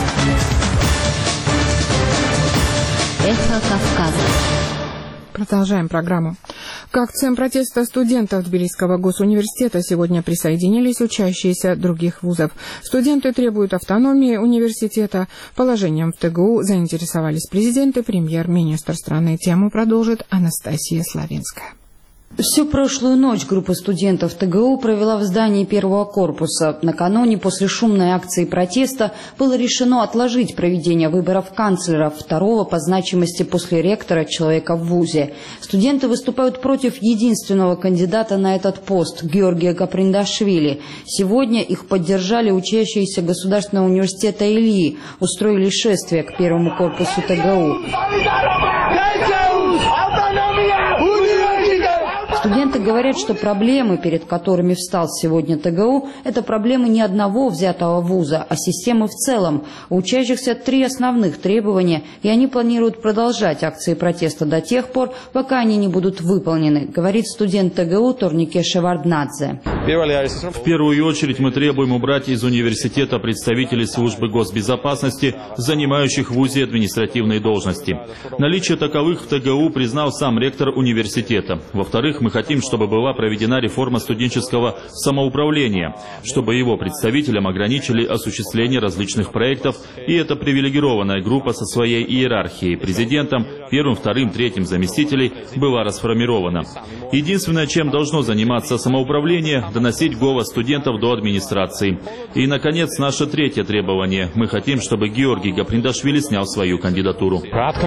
Эхо Кавказа. Продолжаем программу. К акциям протеста студентов Тбилисского госуниверситета сегодня присоединились учащиеся других вузов. Студенты требуют автономии университета. Положением в ТГУ заинтересовались президент и премьер-министр страны. Тему продолжит Анастасия Славинская. Всю прошлую ночь группа студентов ТГУ провела в здании первого корпуса. Накануне, после шумной акции протеста, было решено отложить проведение выборов канцлера, второго по значимости после ректора человека в вузе. Студенты выступают против единственного кандидата на этот пост – Георгия Гаприндашвили. Сегодня их поддержали учащиеся Государственного университета Ильи, устроили шествие к первому корпусу ТГУ. Студенты говорят, что проблемы, перед которыми встал сегодня ТГУ, это проблемы не одного взятого вуза, а системы в целом. У учащихся 3 основных требования, и они планируют продолжать акции протеста до тех пор, пока они не будут выполнены, говорит студент ТГУ Торнике Шеварднадзе. В первую очередь мы требуем убрать из университета представителей службы госбезопасности, занимающих в вузе административные должности. Наличие таковых в ТГУ признал сам ректор университета. Во-вторых, мы хотим, чтобы была проведена реформа студенческого самоуправления, чтобы его представителям ограничили осуществление различных проектов, и эта привилегированная группа со своей иерархией, президентом, первым, вторым, третьим заместителей, была расформирована. Единственное, чем должно заниматься самоуправление – доносить голос студентов до администрации. И, наконец, наше третье требование. Мы хотим, чтобы Георгий Гаприндашвили снял свою кандидатуру.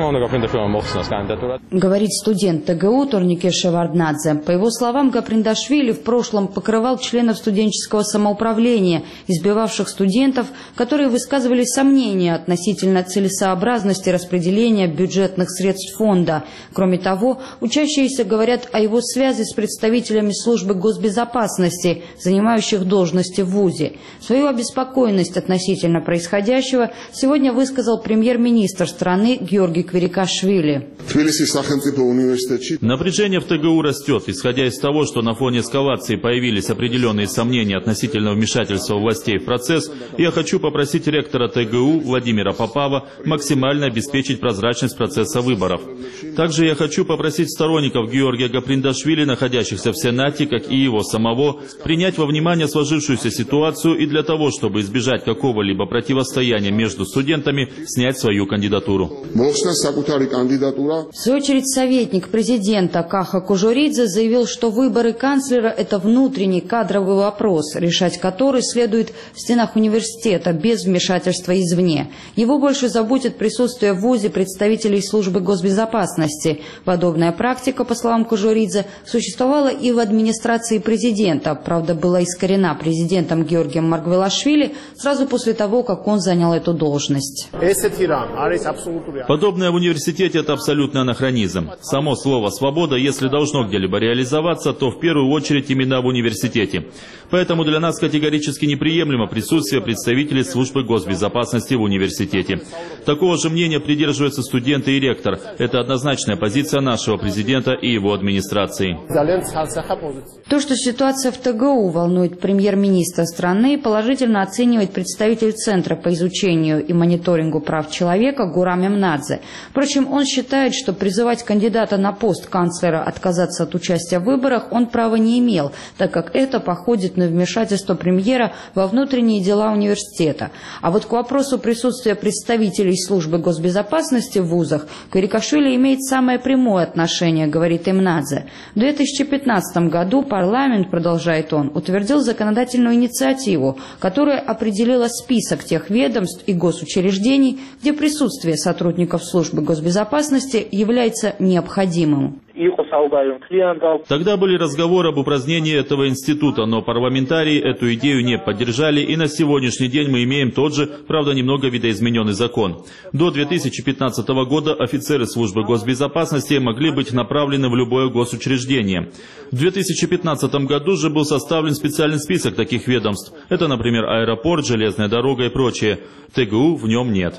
Говорит студент ТГУ Торнике Шеварднадзе. По его словам, Гаприндашвили в прошлом покрывал членов студенческого самоуправления, избивавших студентов, которые высказывали сомнения относительно целесообразности распределения бюджетных средств фонда. Кроме того, учащиеся говорят о его связи с представителями службы госбезопасности, занимающих должности в вузе. Свою обеспокоенность относительно происходящего сегодня высказал премьер-министр страны Георгий Квирикашвили. Напряжение в ТГУ растет. Исходя из того, что на фоне эскалации появились определенные сомнения относительно вмешательства властей в процесс, я хочу попросить ректора ТГУ Владимира Попова максимально обеспечить прозрачность процесса выборов. Также я хочу попросить сторонников Георгия Гаприндашвили, находящихся в Сенате, как и его самого, принять во внимание сложившуюся ситуацию и для того, чтобы избежать какого-либо противостояния между студентами, снять свою кандидатуру. В свою очередь советник президента Каха Кужуридзе заявил, что выборы канцлера – это внутренний кадровый вопрос, решать который следует в стенах университета без вмешательства извне. Его больше заботит присутствие в вузе представителей службы госбезопасности. Подобная практика, по словам Кужуридзе, существовала и в администрации президента, правда, была искорена президентом Георгием Маргвелашвили сразу после того, как он занял эту должность. Подобное в университете – это абсолютный анахронизм. Само слово «свобода», если должно где-либо реализоваться, то в первую очередь именно в университете. Поэтому для нас категорически неприемлемо присутствие представителей службы госбезопасности в университете. Такого же мнения придерживаются студенты и ректор. Это однозначная позиция нашего президента и его администрации. То, что ситуация в ТГУ волнует премьер-министра страны, положительно оценивает представитель Центра по изучению и мониторингу прав человека Гурам Эмнадзе. Впрочем, он считает, что призывать кандидата на пост канцлера отказаться от участия в выборах он права не имел, так как это походит на вмешательство премьера во внутренние дела университета. А вот к вопросу присутствия представителей службы госбезопасности в вузах Квирикашвили имеет самое прямое отношение, говорит Эмнадзе. В 2015 году парламент, продолжает он, утвердил законодательную инициативу, которая определила список тех ведомств и госучреждений, где присутствие сотрудников службы госбезопасности является необходимым. Тогда были разговоры об упразднении этого института, но парламентарии эту идею не поддержали, и на сегодняшний день мы имеем тот же, правда, немного видоизмененный закон. До 2015 года офицеры службы госбезопасности могли быть направлены в любое госучреждение. В 2015 году же был составлен специальный список таких ведомств. Это, например, аэропорт, железная дорога и прочее. ТГУ в нем нет.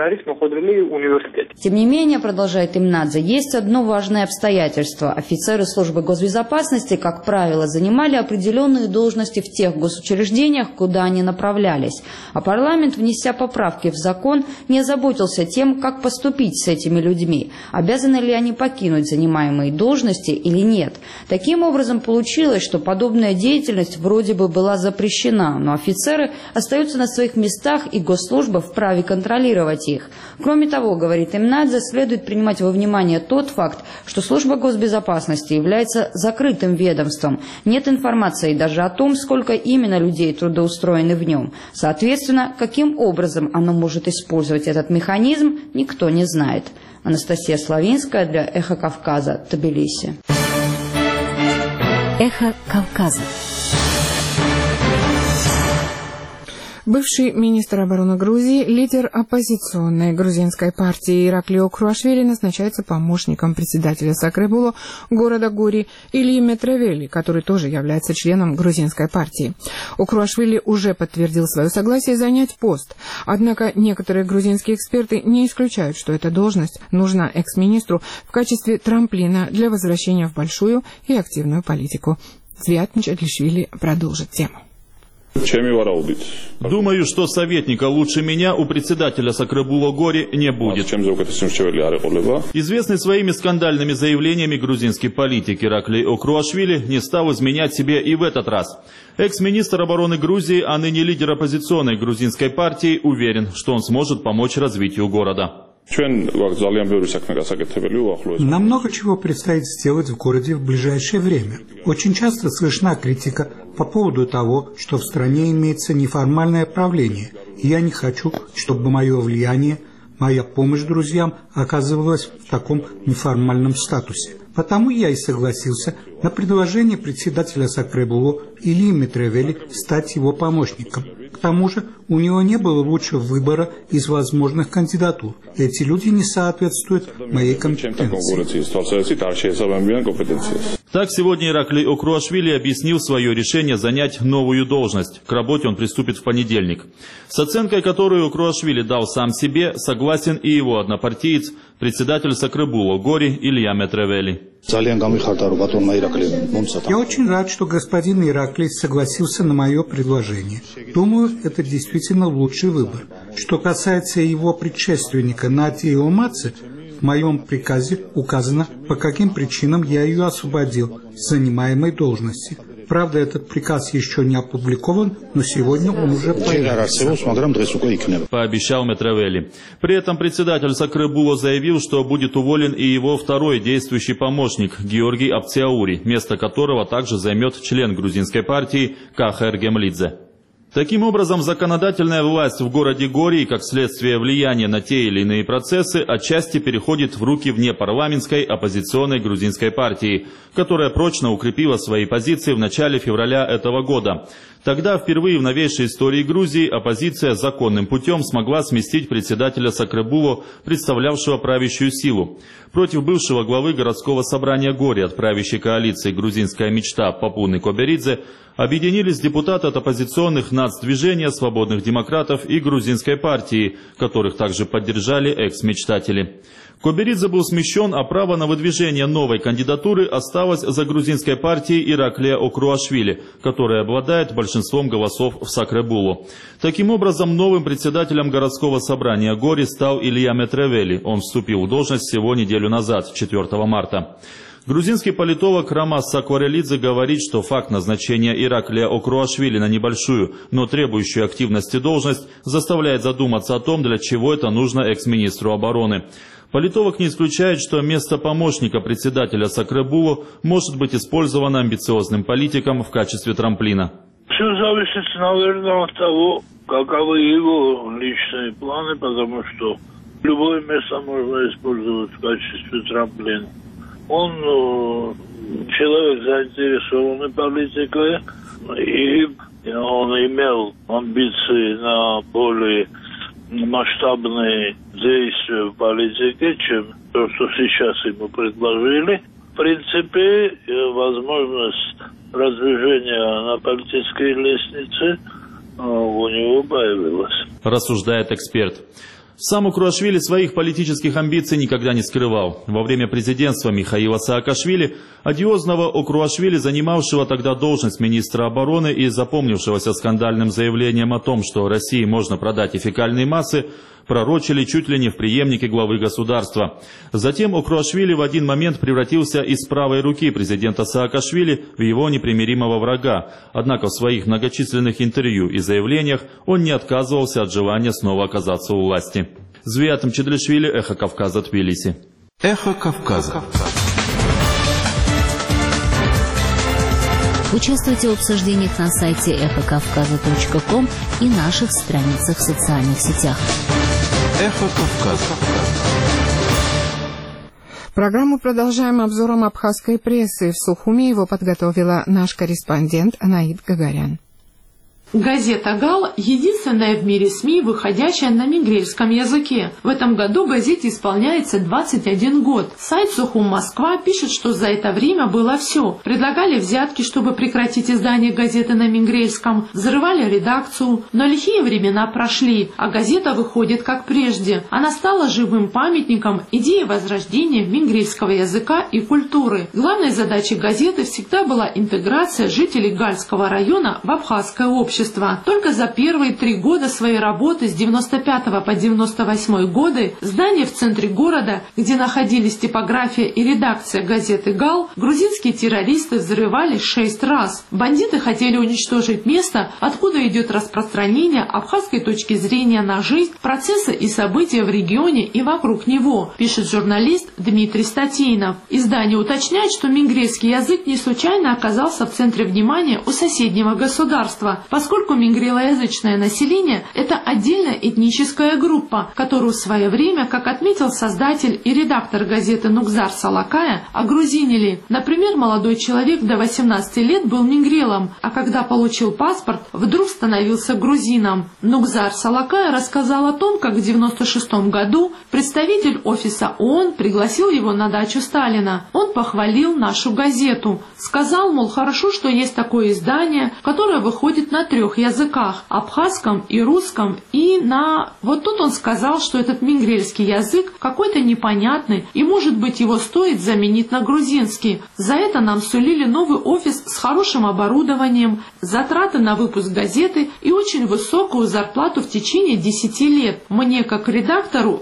Тем не менее, продолжает Эмнадзе, есть одно важное обстоятельство. Офицеры службы госбезопасности, как правило, занимали определенные должности в тех госучреждениях, куда они направлялись. А парламент, внеся поправки в закон, не озаботился тем, как поступить с этими людьми. Обязаны ли они покинуть занимаемые должности или нет. Таким образом, получилось, что подобная деятельность вроде бы была запрещена, но офицеры остаются на своих местах, и госслужба вправе контролировать их. Кроме того, говорит Эмнадзе, следует принимать во внимание тот факт, что служба Служба госбезопасности является закрытым ведомством. Нет информации даже о том, сколько именно людей трудоустроены в нем. Соответственно, каким образом оно может использовать этот механизм, никто не знает. Анастасия Славинская для «Эхо Кавказа», Тбилиси. «Эхо Кавказа». Бывший министр обороны Грузии, лидер оппозиционной грузинской партии Ираклий Окруашвили назначается помощником председателя Сакребуло города Гори Ильи Метревели, который тоже является членом грузинской партии. Окруашвили уже подтвердил свое согласие занять пост. Однако некоторые грузинские эксперты не исключают, что эта должность нужна экс-министру в качестве трамплина для возвращения в большую и активную политику. Цвят Мичадлишвили продолжит тему. Думаю, что советника лучше меня у председателя Сакребуло Гори не будет. Известный своими скандальными заявлениями грузинский политик Ираклий Окруашвили не стал изменять себе и в этот раз. Экс-министр обороны Грузии, а ныне лидер оппозиционной грузинской партии, уверен, что он сможет помочь развитию города. Нам много чего предстоит сделать в городе в ближайшее время. Очень часто слышна критика по поводу того, что в стране имеется неформальное правление, и я не хочу, чтобы мое влияние, моя помощь друзьям оказывалась в таком неформальном статусе. Потому я и согласился на предложение председателя Сакребуло Ильи Метревели стать его помощником. К тому же у него не было лучшего выбора из возможных кандидатур. Эти люди не соответствуют моей компетенции. Так сегодня Ираклий Окруашвили объяснил свое решение занять новую должность. К работе он приступит в понедельник. С оценкой, которую Окруашвили дал сам себе, согласен и его однопартиец, председатель Сакребуло Гори Илья Метревели. Я очень рад, что господин Ираклий согласился на мое предложение. Думаю, это действительно лучший выбор. Что касается его предшественника Нати Иомадзе, в моем приказе указано, по каким причинам я ее освободил с занимаемой должности. Правда, этот приказ еще не опубликован, но сегодня он уже появится. Пообещал Метревели. При этом председатель Сакребуло заявил, что будет уволен и его второй действующий помощник Георгий Апциаури, место которого также займет член грузинской партии Кахер Гемлидзе. Таким образом, законодательная власть в городе Гори, как следствие влияния на те или иные процессы, отчасти переходит в руки внепарламентской оппозиционной грузинской партии, которая прочно укрепила свои позиции в начале февраля этого года. Тогда впервые в новейшей истории Грузии оппозиция законным путем смогла сместить председателя Сакребуло, представлявшего правящую силу. Против бывшего главы городского собрания Гори от правящей коалиции «Грузинская мечта» Папуны Коберидзе объединились депутаты от оппозиционных нацдвижения, свободных демократов и грузинской партии, которых также поддержали экс-мечтатели. Коберидзе был смещен, а право на выдвижение новой кандидатуры осталось за грузинской партией Ираклия Окруашвили, которая обладает большинством голосов в Сакребуло. Таким образом, новым председателем городского собрания Гори стал Илья Метревели. Он вступил в должность всего неделю назад, 4 марта. Грузинский политолог Рамаз Сакварелидзе говорит, что факт назначения Ираклия Окруашвили на небольшую, но требующую активности должность заставляет задуматься о том, для чего это нужно экс-министру обороны. Политолог не исключает, что место помощника председателя Сакребуло может быть использовано амбициозным политиком в качестве трамплина. Все зависит, наверное, от того, каковы его личные планы, потому что любое место можно использовать в качестве трамплина. Он человек заинтересованный политикой, и он имел амбиции на более масштабные действия в политике, чем то, что сейчас ему предложили. В принципе, возможность продвижения на политической лестнице у него появилась. Рассуждает эксперт. Сам Окруашвили своих политических амбиций никогда не скрывал. Во время президентства Михаила Саакашвили, одиозного Окруашвили, занимавшего тогда должность министра обороны и запомнившегося скандальным заявлением о том, что России можно продать и фекальные массы, пророчили чуть ли не в преемнике главы государства. Затем Окруашвили в один момент превратился из правой руки президента Саакашвили в его непримиримого врага. Однако в своих многочисленных интервью и заявлениях он не отказывался от желания снова оказаться у власти. Цвят Мичадлишвили, Эхо Кавказа, Тбилиси. Эхо Кавказа. Участвуйте в обсуждениях на сайте эхокавказа.ком и наших страницах в социальных сетях. Эхо Кавказа. Программу продолжаем обзором абхазской прессы. В Сухуми его подготовила наш корреспондент Анаид Гагарян. Газета «Гал» – единственная в мире СМИ, выходящая на мингрельском языке. В этом году газете исполняется 21 год. Сайт «Сухум Москва» пишет, что за это время было все. Предлагали взятки, чтобы прекратить издание газеты на мингрельском, взрывали редакцию. Но лихие времена прошли, а газета выходит как прежде. Она стала живым памятником идеи возрождения мингрельского языка и культуры. Главной задачей газеты всегда была интеграция жителей Гальского района в абхазское общество. Только за первые 3 года своей работы с 95 по 98 годы здание в центре города, где находились типография и редакция газеты «Гал», грузинские террористы взрывали 6 раз. Бандиты хотели уничтожить место, откуда идет распространение абхазской точки зрения на жизнь, процессы и события в регионе и вокруг него, пишет журналист Дмитрий Статейнов. Издание уточняет, что мингрельский язык не случайно оказался в центре внимания у соседнего государства, поскольку мингрелоязычное население – это отдельная этническая группа, которую в свое время, как отметил создатель и редактор газеты Нугзар Салакая, огрузинили. Например, молодой человек до 18 лет был мингрелом, а когда получил паспорт, вдруг становился грузином. Нугзар Салакая рассказал о том, как в 1996 году представитель офиса ООН пригласил его на дачу Сталина. Он похвалил нашу газету. Сказал, мол, хорошо, что есть такое издание, которое выходит на 3 языках – абхазском и русском, и на... Вот тут он сказал, что этот мингрельский язык какой-то непонятный, и, может быть, его стоит заменить на грузинский. За это нам сулили новый офис с хорошим оборудованием, затраты на выпуск газеты и очень высокую зарплату в течение 10 лет. Мне, как редактору,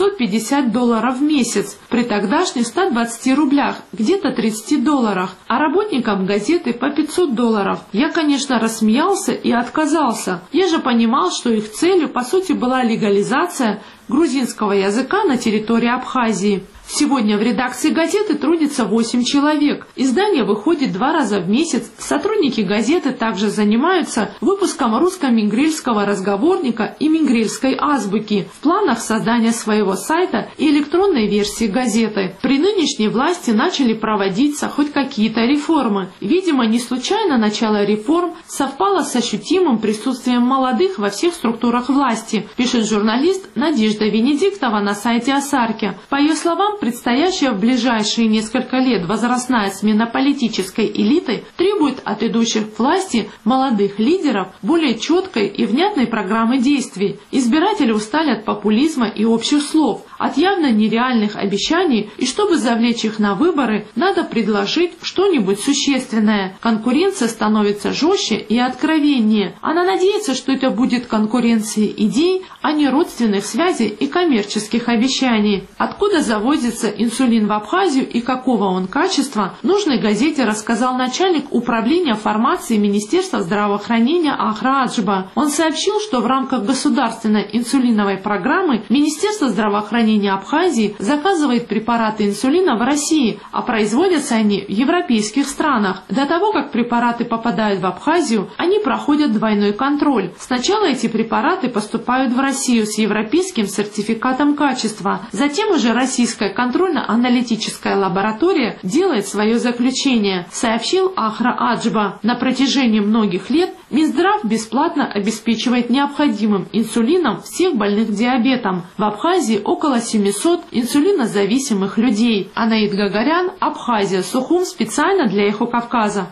$850 в месяц, при тогдашних 120 рублях, где-то $30, а работникам газеты по $500. Я, конечно, рассмеялся и отказался. Я же понимал, что их целью, по сути, была легализация грузинского языка на территории Абхазии. Сегодня в редакции газеты трудится 8 человек. Издание выходит 2 раза в месяц. Сотрудники газеты также занимаются выпуском русско-мингрельского разговорника и мингрельской азбуки. В планах создания своего сайта и электронной версии газеты. При нынешней власти начали проводиться хоть какие-то реформы. Видимо, не случайно начало реформ совпало с ощутимым присутствием молодых во всех структурах власти, пишет журналист Надежда Венедиктова на сайте Асарки. По ее словам, предстоящая в ближайшие несколько лет возрастная смена политической элиты требует от идущих к власти молодых лидеров более четкой и внятной программы действий. Избиратели устали от популизма и общих слов, от явно нереальных обещаний, и чтобы завлечь их на выборы, надо предложить что-нибудь существенное. Конкуренция становится жестче и откровеннее. Она надеется, что это будет конкуренция идей, а не родственных связей и коммерческих обещаний. Откуда завозится инсулин в Абхазию и какого он качества, нужной газете рассказал начальник управления фармации Министерства здравоохранения Ахра Аджба. Он сообщил, что в рамках государственной инсулиновой программы Министерство здравоохранения Абхазии заказывает препараты инсулина в России, а производятся они в европейских странах. До того, как препараты попадают в Абхазию, они проходят двойной контроль. Сначала эти препараты поступают в Россию с европейским сертификатом качества, затем уже российская контрольно-аналитическая лаборатория делает свое заключение, сообщил Ахра Аджба. На протяжении многих лет Минздрав бесплатно обеспечивает необходимым инсулином всех больных диабетом. В Абхазии около 700 инсулинозависимых людей. Анаид Гагарян, Абхазия, Сухум, специально для Эхо Кавказа.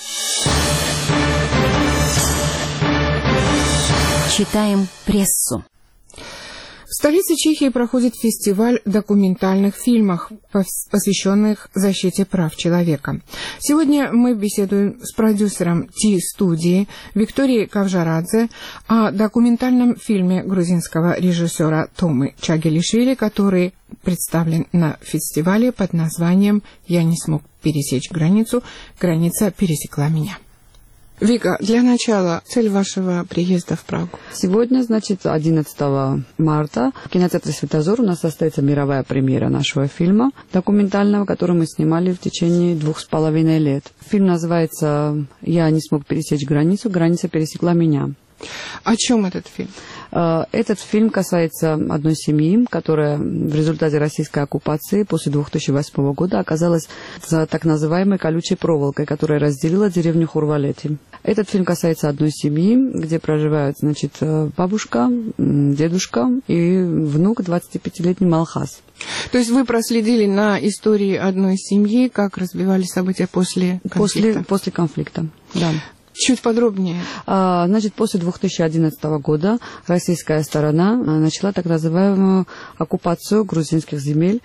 Читаем прессу. В столице Чехии проходит фестиваль документальных фильмов, посвященных защите прав человека. Сегодня мы беседуем с продюсером Ти-студии Викторией Кавжарадзе о документальном фильме грузинского режиссера Томы Чагелишвили, который представлен на фестивале под названием «Я не смог пересечь границу, граница пересекла меня». Вика, для начала цель вашего приезда в Прагу. Сегодня, значит, 11 марта в кинотеатре «Светозор» у нас состоится мировая премьера нашего фильма документального, который мы снимали в течение 2,5 лет. Фильм называется «Я не смог пересечь границу, граница пересекла меня». О чем этот фильм? Этот фильм касается одной семьи, которая в результате российской оккупации после 2008 года оказалась за так называемой колючей проволокой, которая разделила деревню Хурвалети. Этот фильм касается одной семьи, где проживают, значит, бабушка, дедушка и внук 25-летний Малхас. То есть вы проследили на истории одной семьи, как развивались события после конфликта? После конфликта, да. Чуть подробнее. Значит, после 2011 года российская сторона начала так называемую оккупацию грузинских земель.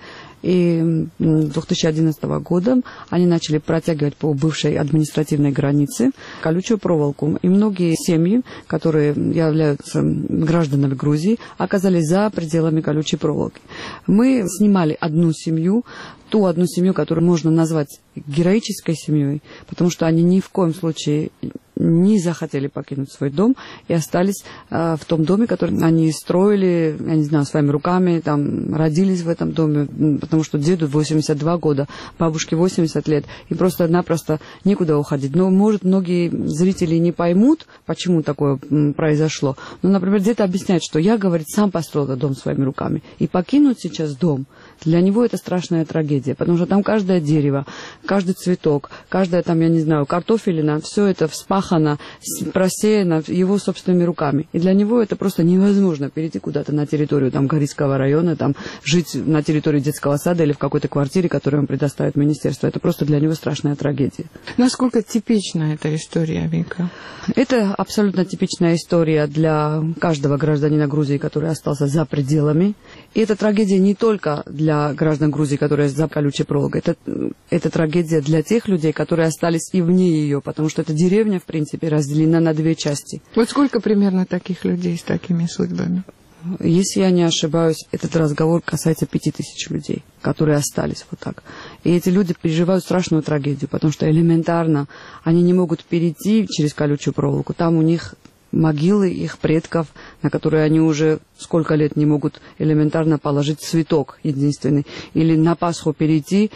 И 2011 года они начали протягивать по бывшей административной границе колючую проволоку. И многие семьи, которые являются гражданами Грузии, оказались за пределами колючей проволоки. Мы снимали одну семью, ту одну семью, которую можно назвать героической семьей, потому что они ни в коем случае не захотели покинуть свой дом и остались в том доме, который они строили, я не знаю, своими руками, там, родились в этом доме, потому что деду 82 года, бабушке 80 лет, и просто-напросто некуда уходить. Но, может, многие зрители не поймут, почему такое произошло. Но, например, где-то объясняет, что я, говорит, сам построил этот дом своими руками. И покинуть сейчас дом, для него это страшная трагедия, потому что там каждое дерево, каждый цветок, каждая там, я не знаю, картофелина, все это вспахано, просеяно его собственными руками. И для него это просто невозможно перейти куда-то на территорию там Горийского района, там жить на территории детского сада или в какой-то квартире, которую ему предоставит министерство. Это просто для него страшная трагедия. Насколько типична эта история, Вика? Это абсолютно типичная история для каждого гражданина Грузии, который остался за пределами. И эта трагедия не только для граждан Грузии, которые за колючей проволокой. Это трагедия для тех людей, которые остались и вне ее, потому что эта деревня, в принципе, разделена на две части. Вот сколько примерно таких людей с такими судьбами? Если я не ошибаюсь, этот разговор касается 5000 людей, которые остались вот так. И эти люди переживают страшную трагедию, потому что элементарно они не могут перейти через колючую проволоку. Там у них могилы их предков, на которые они уже сколько лет не могут элементарно положить цветок единственный. Или на Пасху перейти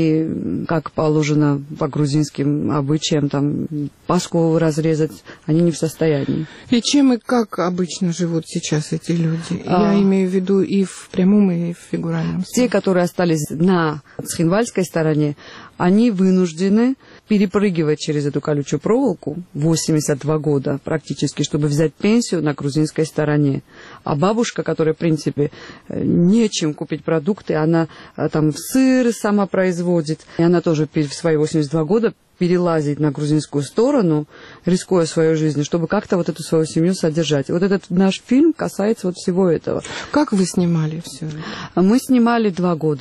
и, как положено по грузинским обычаям, там Пасху разрезать, они не в состоянии. И чем и как обычно живут сейчас эти люди? Я имею в виду и в прямом, и в фигуральном смысле. Те, которые остались на цхинвальской стороне, они вынуждены перепрыгивать через эту колючую проволоку 82 года практически, чтобы взять пенсию на грузинской стороне. А бабушка, которая, в принципе, нечем купить продукты, она там сыр сама производит, и она тоже в свои 82 года перелазить на грузинскую сторону, рискуя своей жизнью, чтобы как-то вот эту свою семью содержать. Вот этот наш фильм касается вот всего этого. Как вы снимали все это? Мы снимали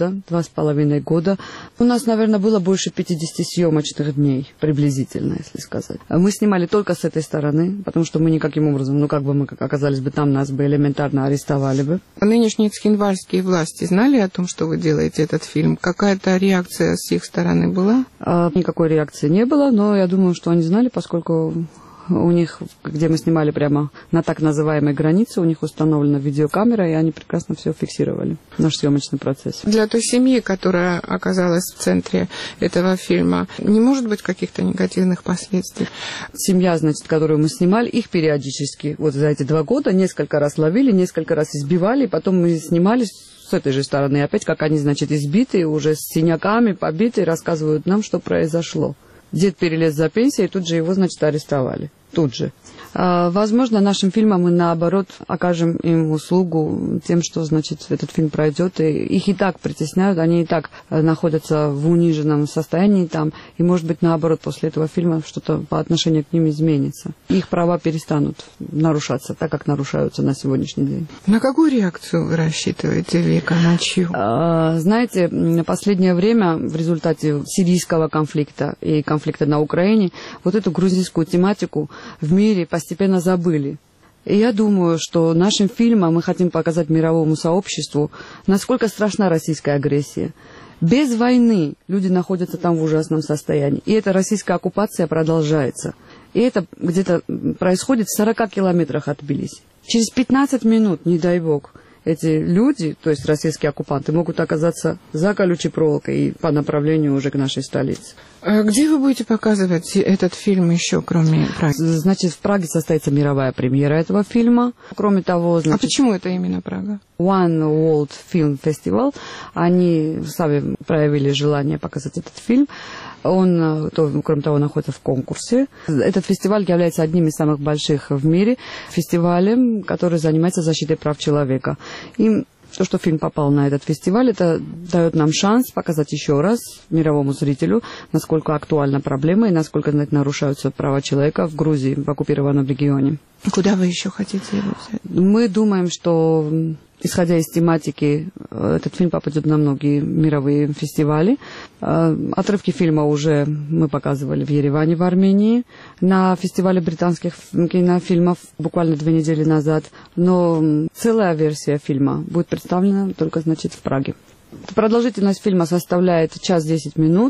2,5 года. У нас, наверное, было больше 50 съемочных дней, приблизительно, если сказать. Мы снимали только с этой стороны, потому что мы никаким образом, как бы мы оказались бы там, нас бы элементарно арестовали бы. Нынешние цхинвальские власти знали о том, что вы делаете этот фильм? Какая-то реакция с их стороны была? Никакой реакции не было, но я думаю, что они знали, поскольку у них, где мы снимали прямо на так называемой границе, у них установлена видеокамера, и они прекрасно все фиксировали, наш съемочный процесс. Для той семьи, которая оказалась в центре этого фильма, не может быть каких-то негативных последствий? Семья, значит, которую мы снимали, их периодически, вот за эти 2 года, несколько раз ловили, несколько раз избивали, и потом мы снимали с этой же стороны. Опять, как они, значит, избитые, уже с синяками, побитые, рассказывают нам, что произошло. Дед перелез за пенсией, и тут же его, значит, арестовали. Тут же. Возможно, нашим фильмом мы, наоборот, окажем им услугу тем, что, значит, этот фильм пройдет. И их и так притесняют, они и так находятся в униженном состоянии там. И, может быть, наоборот, после этого фильма что-то по отношению к ним изменится. Их права перестанут нарушаться, так как нарушаются на сегодняшний день. На какую реакцию вы рассчитываете, Вика, на чью? Знаете, в последнее время в результате сирийского конфликта и конфликта на Украине вот эту грузинскую тематику в мире постепенно забыли. И я думаю, что нашим фильмом мы хотим показать мировому сообществу, насколько страшна российская агрессия. Без войны люди находятся там в ужасном состоянии. И эта российская оккупация продолжается. И это где-то происходит в 40 километрах от Тбилиси. Через 15 минут, не дай бог, эти люди, то есть российские оккупанты, могут оказаться за колючей проволокой и по направлению уже к нашей столице. А где вы будете показывать этот фильм еще, кроме Праги? Значит, в Праге состоится мировая премьера этого фильма. Кроме того, значит... А почему это именно Прага? One World Film Festival. Они сами проявили желание показать этот фильм. Он, кроме того, находится в конкурсе. Этот фестиваль является одним из самых больших в мире фестивалем, который занимается защитой прав человека. И то, что фильм попал на этот фестиваль, это дает нам шанс показать еще раз мировому зрителю, насколько актуальна проблема и насколько нарушаются права человека в Грузии, в оккупированном регионе. Куда вы еще хотите его взять? Мы думаем, что, исходя из тематики, этот фильм попадет на многие мировые фестивали. Отрывки фильма уже мы показывали в Ереване, в Армении, на фестивале британских кинофильмов буквально 2 недели назад. Но целая версия фильма будет представлена только, значит, в Праге. Продолжительность фильма составляет 1 час 10 минут.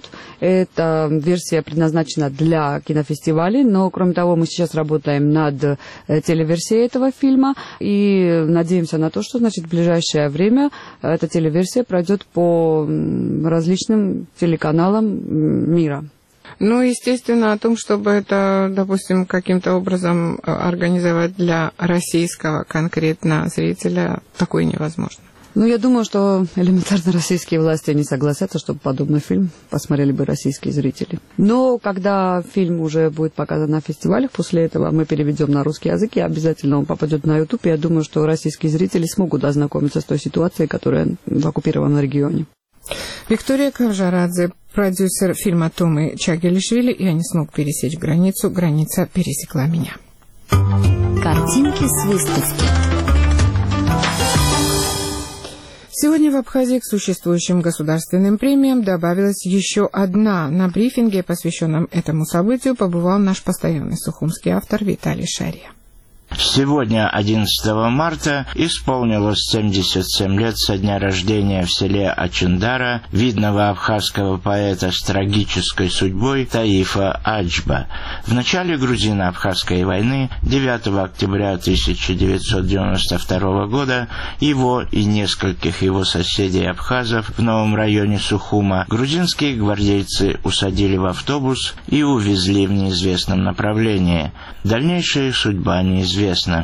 Эта версия предназначена для кинофестивалей, но, кроме того, мы сейчас работаем над телеверсией этого фильма и надеемся на то, что, значит, в ближайшее время эта телеверсия пройдет по различным телеканалам мира. Ну, естественно, о том, чтобы это, допустим, каким-то образом организовать для российского конкретно зрителя, такое невозможно. Ну, я думаю, что элементарно российские власти не согласятся, чтобы подобный фильм посмотрели бы российские зрители. Но когда фильм уже будет показан на фестивалях, после этого мы переведем на русский язык, и обязательно он попадет на YouTube. Я думаю, что российские зрители смогут ознакомиться с той ситуацией, которая в оккупированном регионе. Виктория Кавжарадзе, продюсер фильма Томы Чагелишвили, «Я не смог пересечь границу, граница пересекла меня». Картинки с выставки. Сегодня в Абхазии к существующим государственным премиям добавилась еще одна. На брифинге, посвященном этому событию, побывал наш постоянный сухумский автор Виталий Шария. Сегодня, 11 марта, исполнилось 77 лет со дня рождения в селе Ачындара видного абхазского поэта с трагической судьбой Таифа Аджба. В начале грузино-абхазской войны, 9 октября 1992 года, его и нескольких его соседей-абхазов в новом районе Сухума грузинские гвардейцы усадили в автобус и увезли в неизвестном направлении. Дальнейшая судьба неизвестна.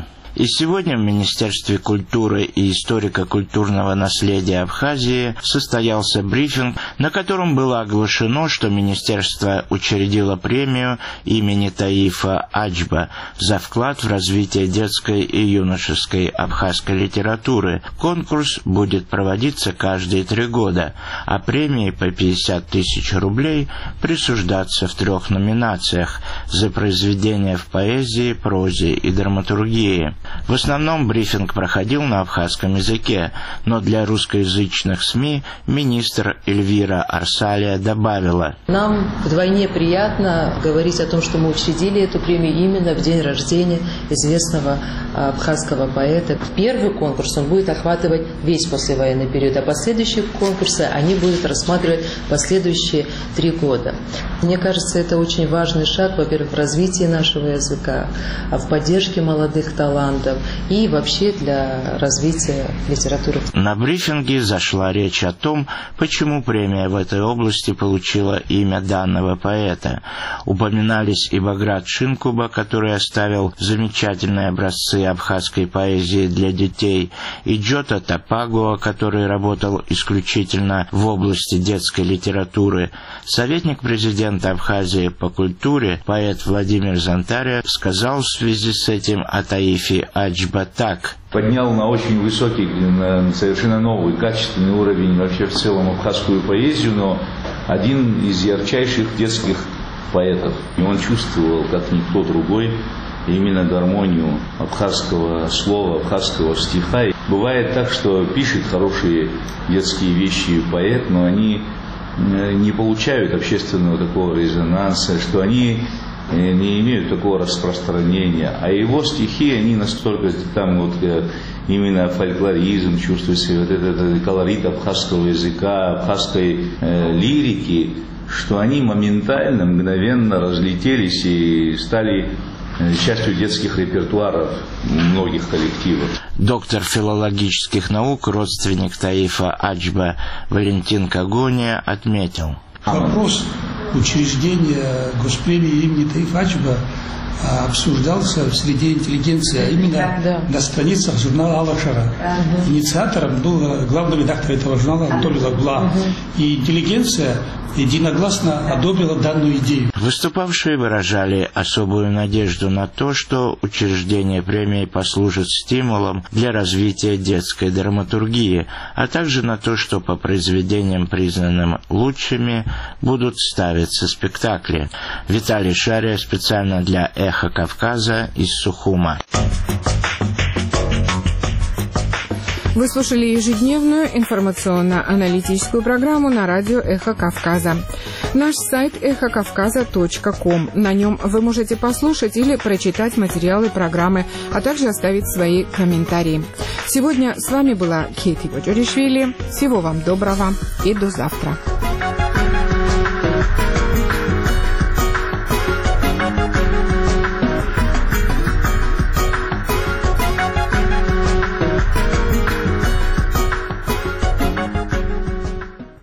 И сегодня в Министерстве культуры и историко-культурного наследия Абхазии состоялся брифинг, на котором было оглашено, что Министерство учредило премию имени Таифа Аджба за вклад в развитие детской и юношеской абхазской литературы. Конкурс будет проводиться каждые 3 года, а премии по 50 тысяч рублей присуждаться в 3 номинациях за произведения в поэзии, прозе и драматургии. В основном брифинг проходил на абхазском языке, но для русскоязычных СМИ министр Эльвира Арсалия добавила: «Нам вдвойне приятно говорить о том, что мы учредили эту премию именно в день рождения известного абхазского поэта. Первый конкурс, он будет охватывать весь послевоенный период, а последующие конкурсы, они будут рассматривать последующие 3 года. Мне кажется, это очень важный шаг, во-первых, в развитии нашего языка, в поддержке молодых талантов и вообще для развития литературы». На брифинге зашла речь о том, почему премия в этой области получила имя данного поэта. Упоминались и Баграт Шинкуба, который оставил замечательные образцы абхазской поэзии для детей, и Джота Тапагуа, который работал исключительно в области детской литературы. Советник президента Абхазии по культуре, поэт Владимир Зантария, сказал в связи с этим о Таифе Аджба так: поднял на очень высокий, на совершенно новый, качественный уровень вообще в целом абхазскую поэзию, но один из ярчайших детских поэтов. И он чувствовал, как никто другой, именно гармонию абхазского слова, абхазского стиха. И бывает так, что пишет хорошие детские вещи поэт, но они не получают общественного такого резонанса, что они не имеют такого распространения, а его стихи, они настолько там вот именно фольклоризм чувствуется, вот этот колорит абхазского языка, абхазской лирики, что они моментально, мгновенно разлетелись и стали частью детских репертуаров многих коллективов. Доктор филологических наук, родственник Таифа Аджба Валентин Когония отметил. Вопрос учреждения госпремии имени Таифа Аджба обсуждался в среде интеллигенции, а именно на страницах журнала «Алашара». Инициатором был главный редактор этого журнала Анатолий Лагула. И интеллигенция единогласно одобрила данную идею. Выступавшие выражали особую надежду на то, что учреждение премии послужит стимулом для развития детской драматургии, а также на то, что по произведениям, признанным лучшими, будут ставиться спектакли. Виталий Шария специально для «Эхо Кавказа» из Сухума. Вы слушали ежедневную информационно-аналитическую программу на радио «Эхо Кавказа». Наш сайт эхокавказа.ком. На нем вы можете послушать или прочитать материалы программы, а также оставить свои комментарии. Сегодня с вами была Кейти Боджоришвили. Всего вам доброго и до завтра.